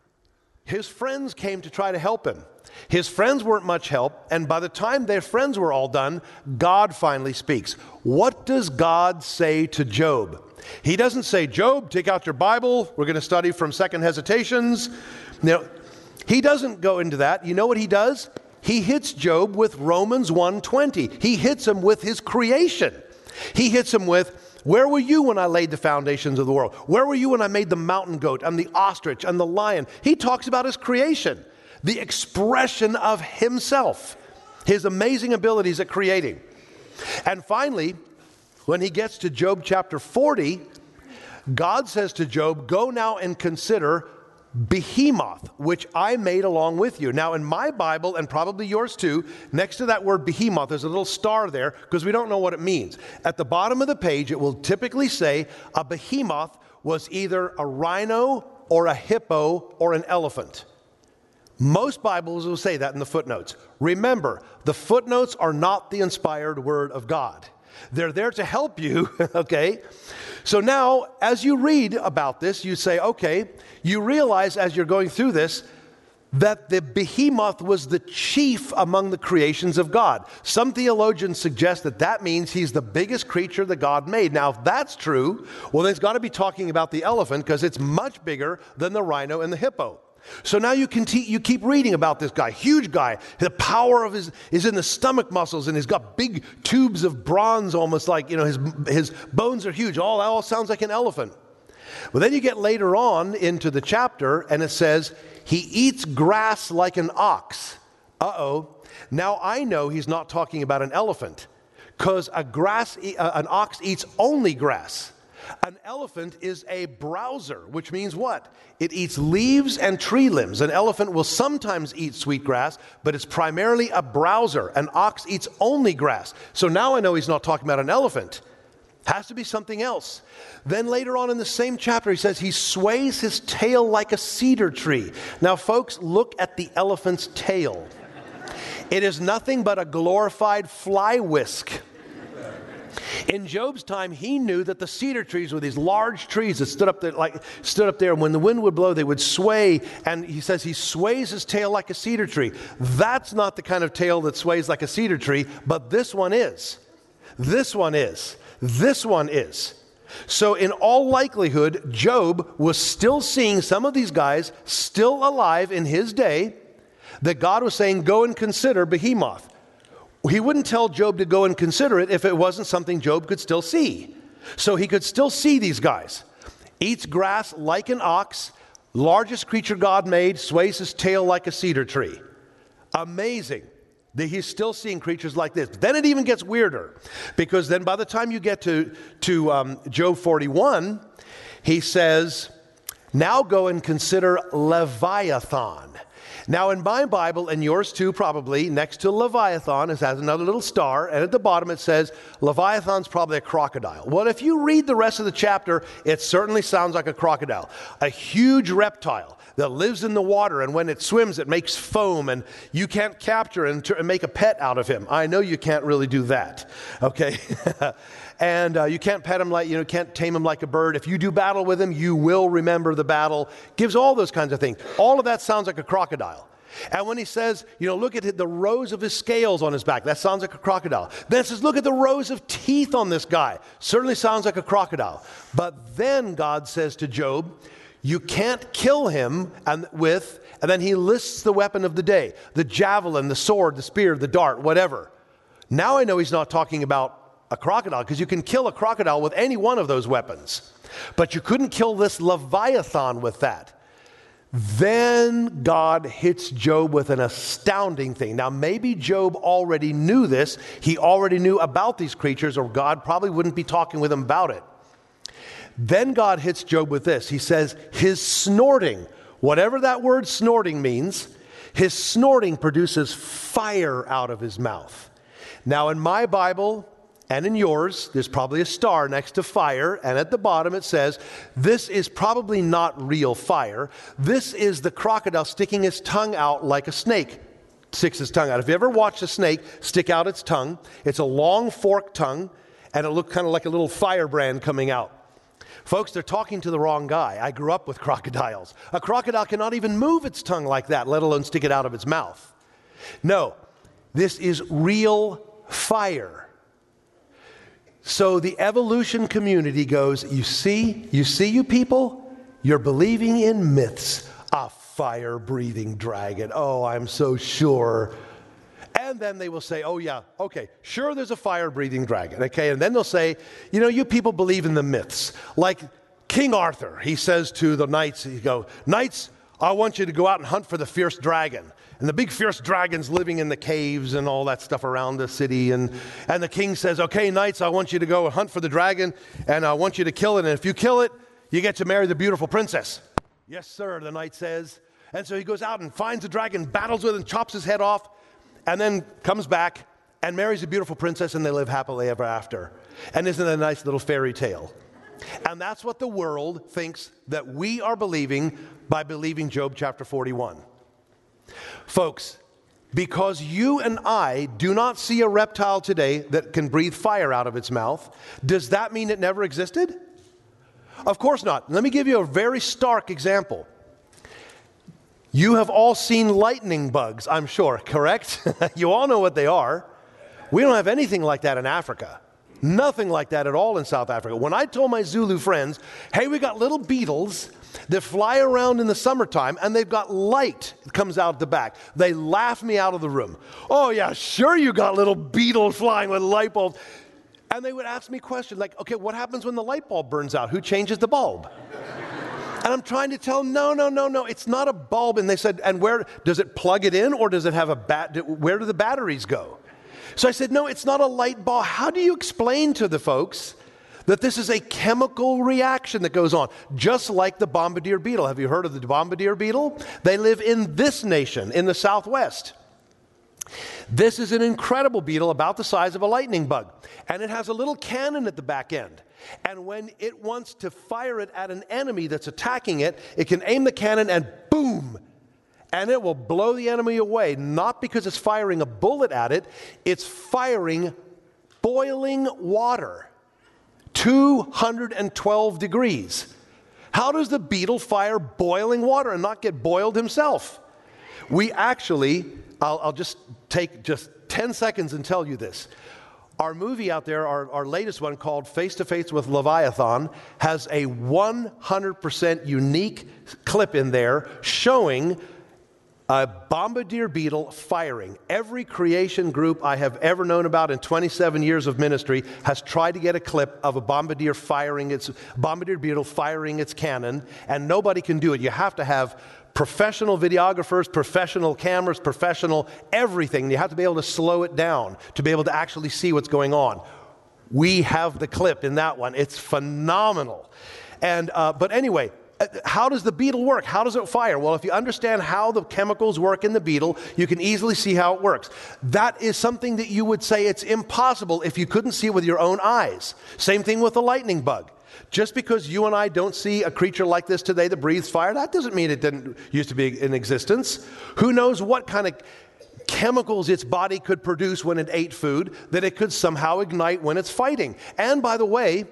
Speaker 1: his friends came to try to help him. His friends weren't much help, and by the time their friends were all done, God finally speaks. What does God say to Job? He doesn't say, Job, take out your Bible. We're going to study from Second Hesitations. No, he doesn't go into that. You know what he does? He hits Job with Romans one twenty. He hits him with his creation. He hits him with, where were you when I laid the foundations of the world? Where were you when I made the mountain goat and the ostrich and the lion? He talks about his creation, the expression of himself, his amazing abilities at creating. And finally, when he gets to Job chapter forty, God says to Job, go now and consider Behemoth, which I made along with you. Now, in my Bible, and probably yours too, next to that word Behemoth, there's a little star there because we don't know what it means. At the bottom of the page, it will typically say a behemoth was either a rhino or a hippo or an elephant. Most Bibles will say that in the footnotes. Remember, the footnotes are not the inspired word of God. They're there to help you, okay? So now, as you read about this, you say, okay, you realize as you're going through this that the behemoth was the chief among the creations of God. Some theologians suggest that that means he's the biggest creature that God made. Now, if that's true, well, then it's got to be talking about the elephant because it's much bigger than the rhino and the hippo. So now you can te- you keep reading about this guy, huge guy. The power of his is in the stomach muscles, and he's got big tubes of bronze, almost like, you know, his his bones are huge. All that all sounds like an elephant. Well, then you get later on into the chapter, and it says he eats grass like an ox. Uh-oh. Now I know he's not talking about an elephant, because a grass uh, an ox eats only grass. An elephant is a browser, which means what? It eats leaves and tree limbs. An elephant will sometimes eat sweet grass, but it's primarily a browser. An ox eats only grass. So now I know he's not talking about an elephant. Has to be something else. Then later on in the same chapter, he says he sways his tail like a cedar tree. Now, folks, look at the elephant's tail. It is nothing but a glorified fly whisk. In Job's time, he knew that the cedar trees were these large trees that stood up there, like stood up there, and when the wind would blow, they would sway. And he says he sways his tail like a cedar tree. That's not the kind of tail that sways like a cedar tree, but this one is. This one is. This one is. So in all likelihood, Job was still seeing some of these guys still alive in his day that God was saying, go and consider Behemoth. He wouldn't tell Job to go and consider it if it wasn't something Job could still see. So he could still see these guys. Eats grass like an ox, largest creature God made, sways his tail like a cedar tree. Amazing that he's still seeing creatures like this. But then it even gets weirder, because then by the time you get to, to um, Job forty-one, he says, now go and consider Leviathan. Now, in my Bible, and yours too probably, next to Leviathan, it has another little star, and at the bottom it says, Leviathan's probably a crocodile. Well, if you read the rest of the chapter, it certainly sounds like a crocodile. A huge reptile that lives in the water, and when it swims, it makes foam, and you can't capture and, t- and make a pet out of him. I know you can't really do that, okay? And uh, you can't pet him like, you know, can't tame him like a bird. If you do battle with him, you will remember the battle. Gives all those kinds of things. All of that sounds like a crocodile. And when he says, you know, look at the rows of his scales on his back, that sounds like a crocodile. Then it says, look at the rows of teeth on this guy. Certainly sounds like a crocodile. But then God says to Job, you can't kill him and with, and then he lists the weapon of the day, the javelin, the sword, the spear, the dart, whatever. Now I know he's not talking about a crocodile, because you can kill a crocodile with any one of those weapons. But you couldn't kill this Leviathan with that. Then God hits Job with an astounding thing. Now, maybe Job already knew this. He already knew about these creatures, or God probably wouldn't be talking with him about it. Then God hits Job with this. He says, his snorting, whatever that word snorting means, his snorting produces fire out of his mouth. Now, in my Bible, and in yours, there's probably a star next to fire, and at the bottom it says, this is probably not real fire. This is the crocodile sticking its tongue out like a snake sticks its tongue out. If you ever watched a snake stick out its tongue, it's a long forked tongue, and it looked kind of like a little firebrand coming out. Folks, they're talking to the wrong guy. I grew up with crocodiles. A crocodile cannot even move its tongue like that, let alone stick it out of its mouth. No, this is real fire. So the evolution community goes, you see, you see you people, you're believing in myths. A fire-breathing dragon. Oh, I'm so sure. And then they will say, oh yeah, okay, sure there's a fire-breathing dragon, okay? And then they'll say, you know, you people believe in the myths. Like King Arthur, he says to the knights, he go, knights, I want you to go out and hunt for the fierce dragon. And the big fierce dragon's living in the caves and all that stuff around the city. And, and the king says, okay, knights, I want you to go hunt for the dragon, and I want you to kill it. And if you kill it, you get to marry the beautiful princess. Yes, sir, the knight says. And so he goes out and finds the dragon, battles with it, and chops his head off, and then comes back and marries a beautiful princess, and they live happily ever after. And isn't it a nice little fairy tale? And that's what the world thinks that we are believing by believing Job chapter forty-one. Folks, because you and I do not see a reptile today that can breathe fire out of its mouth, does that mean it never existed? Of course not. Let me give you a very stark example. You have all seen lightning bugs, I'm sure, correct? You all know what they are. We don't have anything like that in Africa. Nothing like that at all in South Africa. When I told my Zulu friends, hey, we got little beetles that fly around in the summertime, and they've got light that comes out the back, they laughed me out of the room. Oh yeah, sure you got little beetles flying with light bulbs. And they would ask me questions like, okay, what happens when the light bulb burns out? Who changes the bulb? And I'm trying to tell them, no, no, no, no, it's not a bulb. And they said, and where, does it plug it in, or does it have a bat, where do the batteries go? So I said, no, it's not a light bulb. How do you explain to the folks that this is a chemical reaction that goes on, just like the bombardier beetle? Have you heard of the bombardier beetle? They live in this nation, in the Southwest. This is an incredible beetle about the size of a lightning bug, and it has a little cannon at the back end. And when it wants to fire it at an enemy that's attacking it, it can aim the cannon and boom, and it will blow the enemy away, not because it's firing a bullet at it, it's firing boiling water, two hundred twelve degrees. How does the beetle fire boiling water and not get boiled himself? We actually, I'll, I'll just take just ten seconds and tell you this. Our movie out there, our, our latest one called Face to Face with Leviathan, has a one hundred percent unique clip in there showing a bombardier beetle firing. Every creation group I have ever known about in twenty-seven years of ministry has tried to get a clip of a bombardier firing its bombardier beetle firing its cannon, and nobody can do it. You have to have professional videographers, professional cameras, professional everything. You have to be able to slow it down to be able to actually see what's going on. We have the clip in that one. It's phenomenal. And uh, but anyway, how does the beetle work? How does it fire? Well, if you understand how the chemicals work in the beetle, you can easily see how it works. That is something that you would say it's impossible if you couldn't see it with your own eyes. Same thing with the lightning bug. Just because you and I don't see a creature like this today that breathes fire, that doesn't mean it didn't used to be in existence. Who knows what kind of chemicals its body could produce when it ate food that it could somehow ignite when it's fighting. And by the way,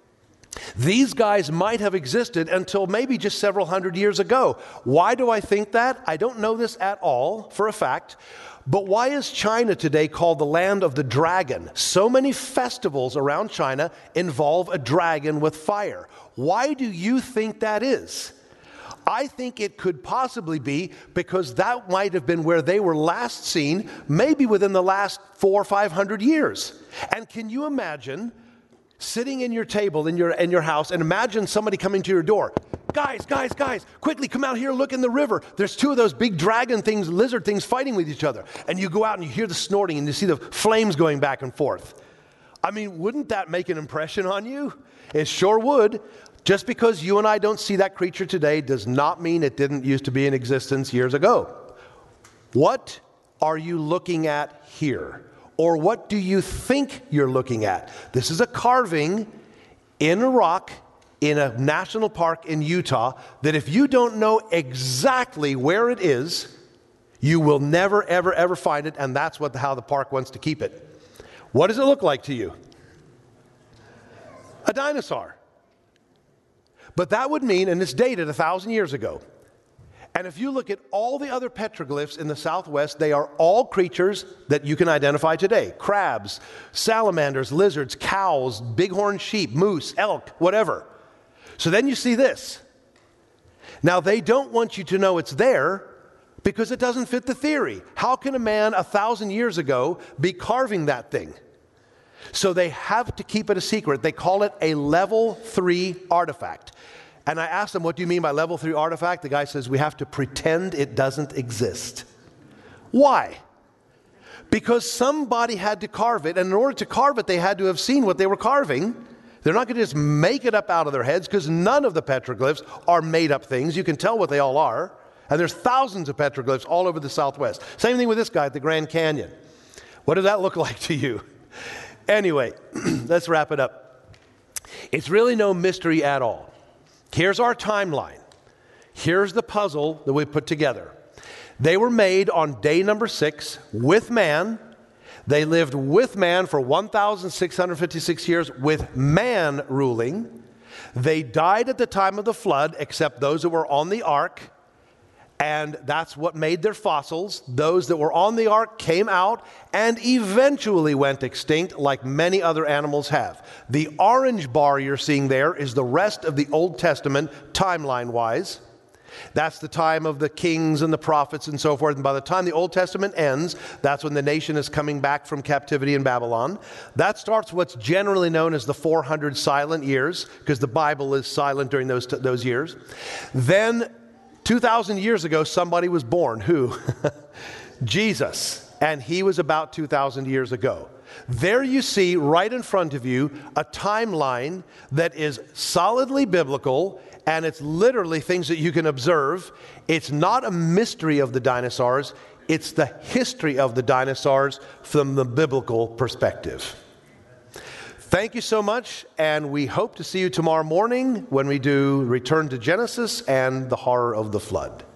Speaker 1: these guys might have existed until maybe just several hundred years ago. Why do I think that? I don't know this at all for a fact. But why is China today called the land of the dragon? So many festivals around China involve a dragon with fire. Why do you think that is? I think it could possibly be because that might have been where they were last seen, maybe within the last four or five hundred years. And can you imagine sitting in your table in your in your house and imagine somebody coming to your door? Guys, guys, guys, quickly come out here, look in the river. There's two of those big dragon things, lizard things fighting with each other. And you go out and you hear the snorting and you see the flames going back and forth. I mean, wouldn't that make an impression on you? It sure would. Just because you and I don't see that creature today does not mean it didn't used to be in existence years ago. What are you looking at here? Or what do you think you're looking at? This is a carving in a rock in a national park in Utah that if you don't know exactly where it is, you will never, ever, ever find it, and that's what how the park wants to keep it. What does it look like to you? A dinosaur. But that would mean, and it's dated a thousand years ago, and if you look at all the other petroglyphs in the Southwest, they are all creatures that you can identify today. Crabs, salamanders, lizards, cows, bighorn sheep, moose, elk, whatever. So then you see this. Now they don't want you to know it's there because it doesn't fit the theory. How can a man a thousand years ago be carving that thing? So they have to keep it a secret. They call it a level three artifact. And I asked them, what do you mean by level three artifact? The guy says, we have to pretend it doesn't exist. Why? Because somebody had to carve it, and in order to carve it, they had to have seen what they were carving. They're not going to just make it up out of their heads, because none of the petroglyphs are made-up things. You can tell what they all are. And there's thousands of petroglyphs all over the Southwest. Same thing with this guy at the Grand Canyon. What does that look like to you? Anyway, let's wrap it up. It's really no mystery at all. Here's our timeline. Here's the puzzle that we put together. They were made on day number six with man. They lived with man for one thousand six hundred fifty-six years with man ruling. They died at the time of the flood, except those that were on the ark. And that's what made their fossils. Those that were on the ark came out and eventually went extinct, like many other animals have. The orange bar you're seeing there is the rest of the Old Testament, timeline-wise. That's the time of the kings and the prophets and so forth. And by the time the Old Testament ends, that's when the nation is coming back from captivity in Babylon. That starts what's generally known as the four hundred silent years, because the Bible is silent during those, those years. Then two thousand years ago, somebody was born. Who? Jesus. And he was about two thousand years ago. There you see, right in front of you, a timeline that is solidly biblical, and it's literally things that you can observe. It's not a mystery of the dinosaurs. It's the history of the dinosaurs from the biblical perspective. Thank you so much, and we hope to see you tomorrow morning when we do Return to Genesis and the horror of the flood.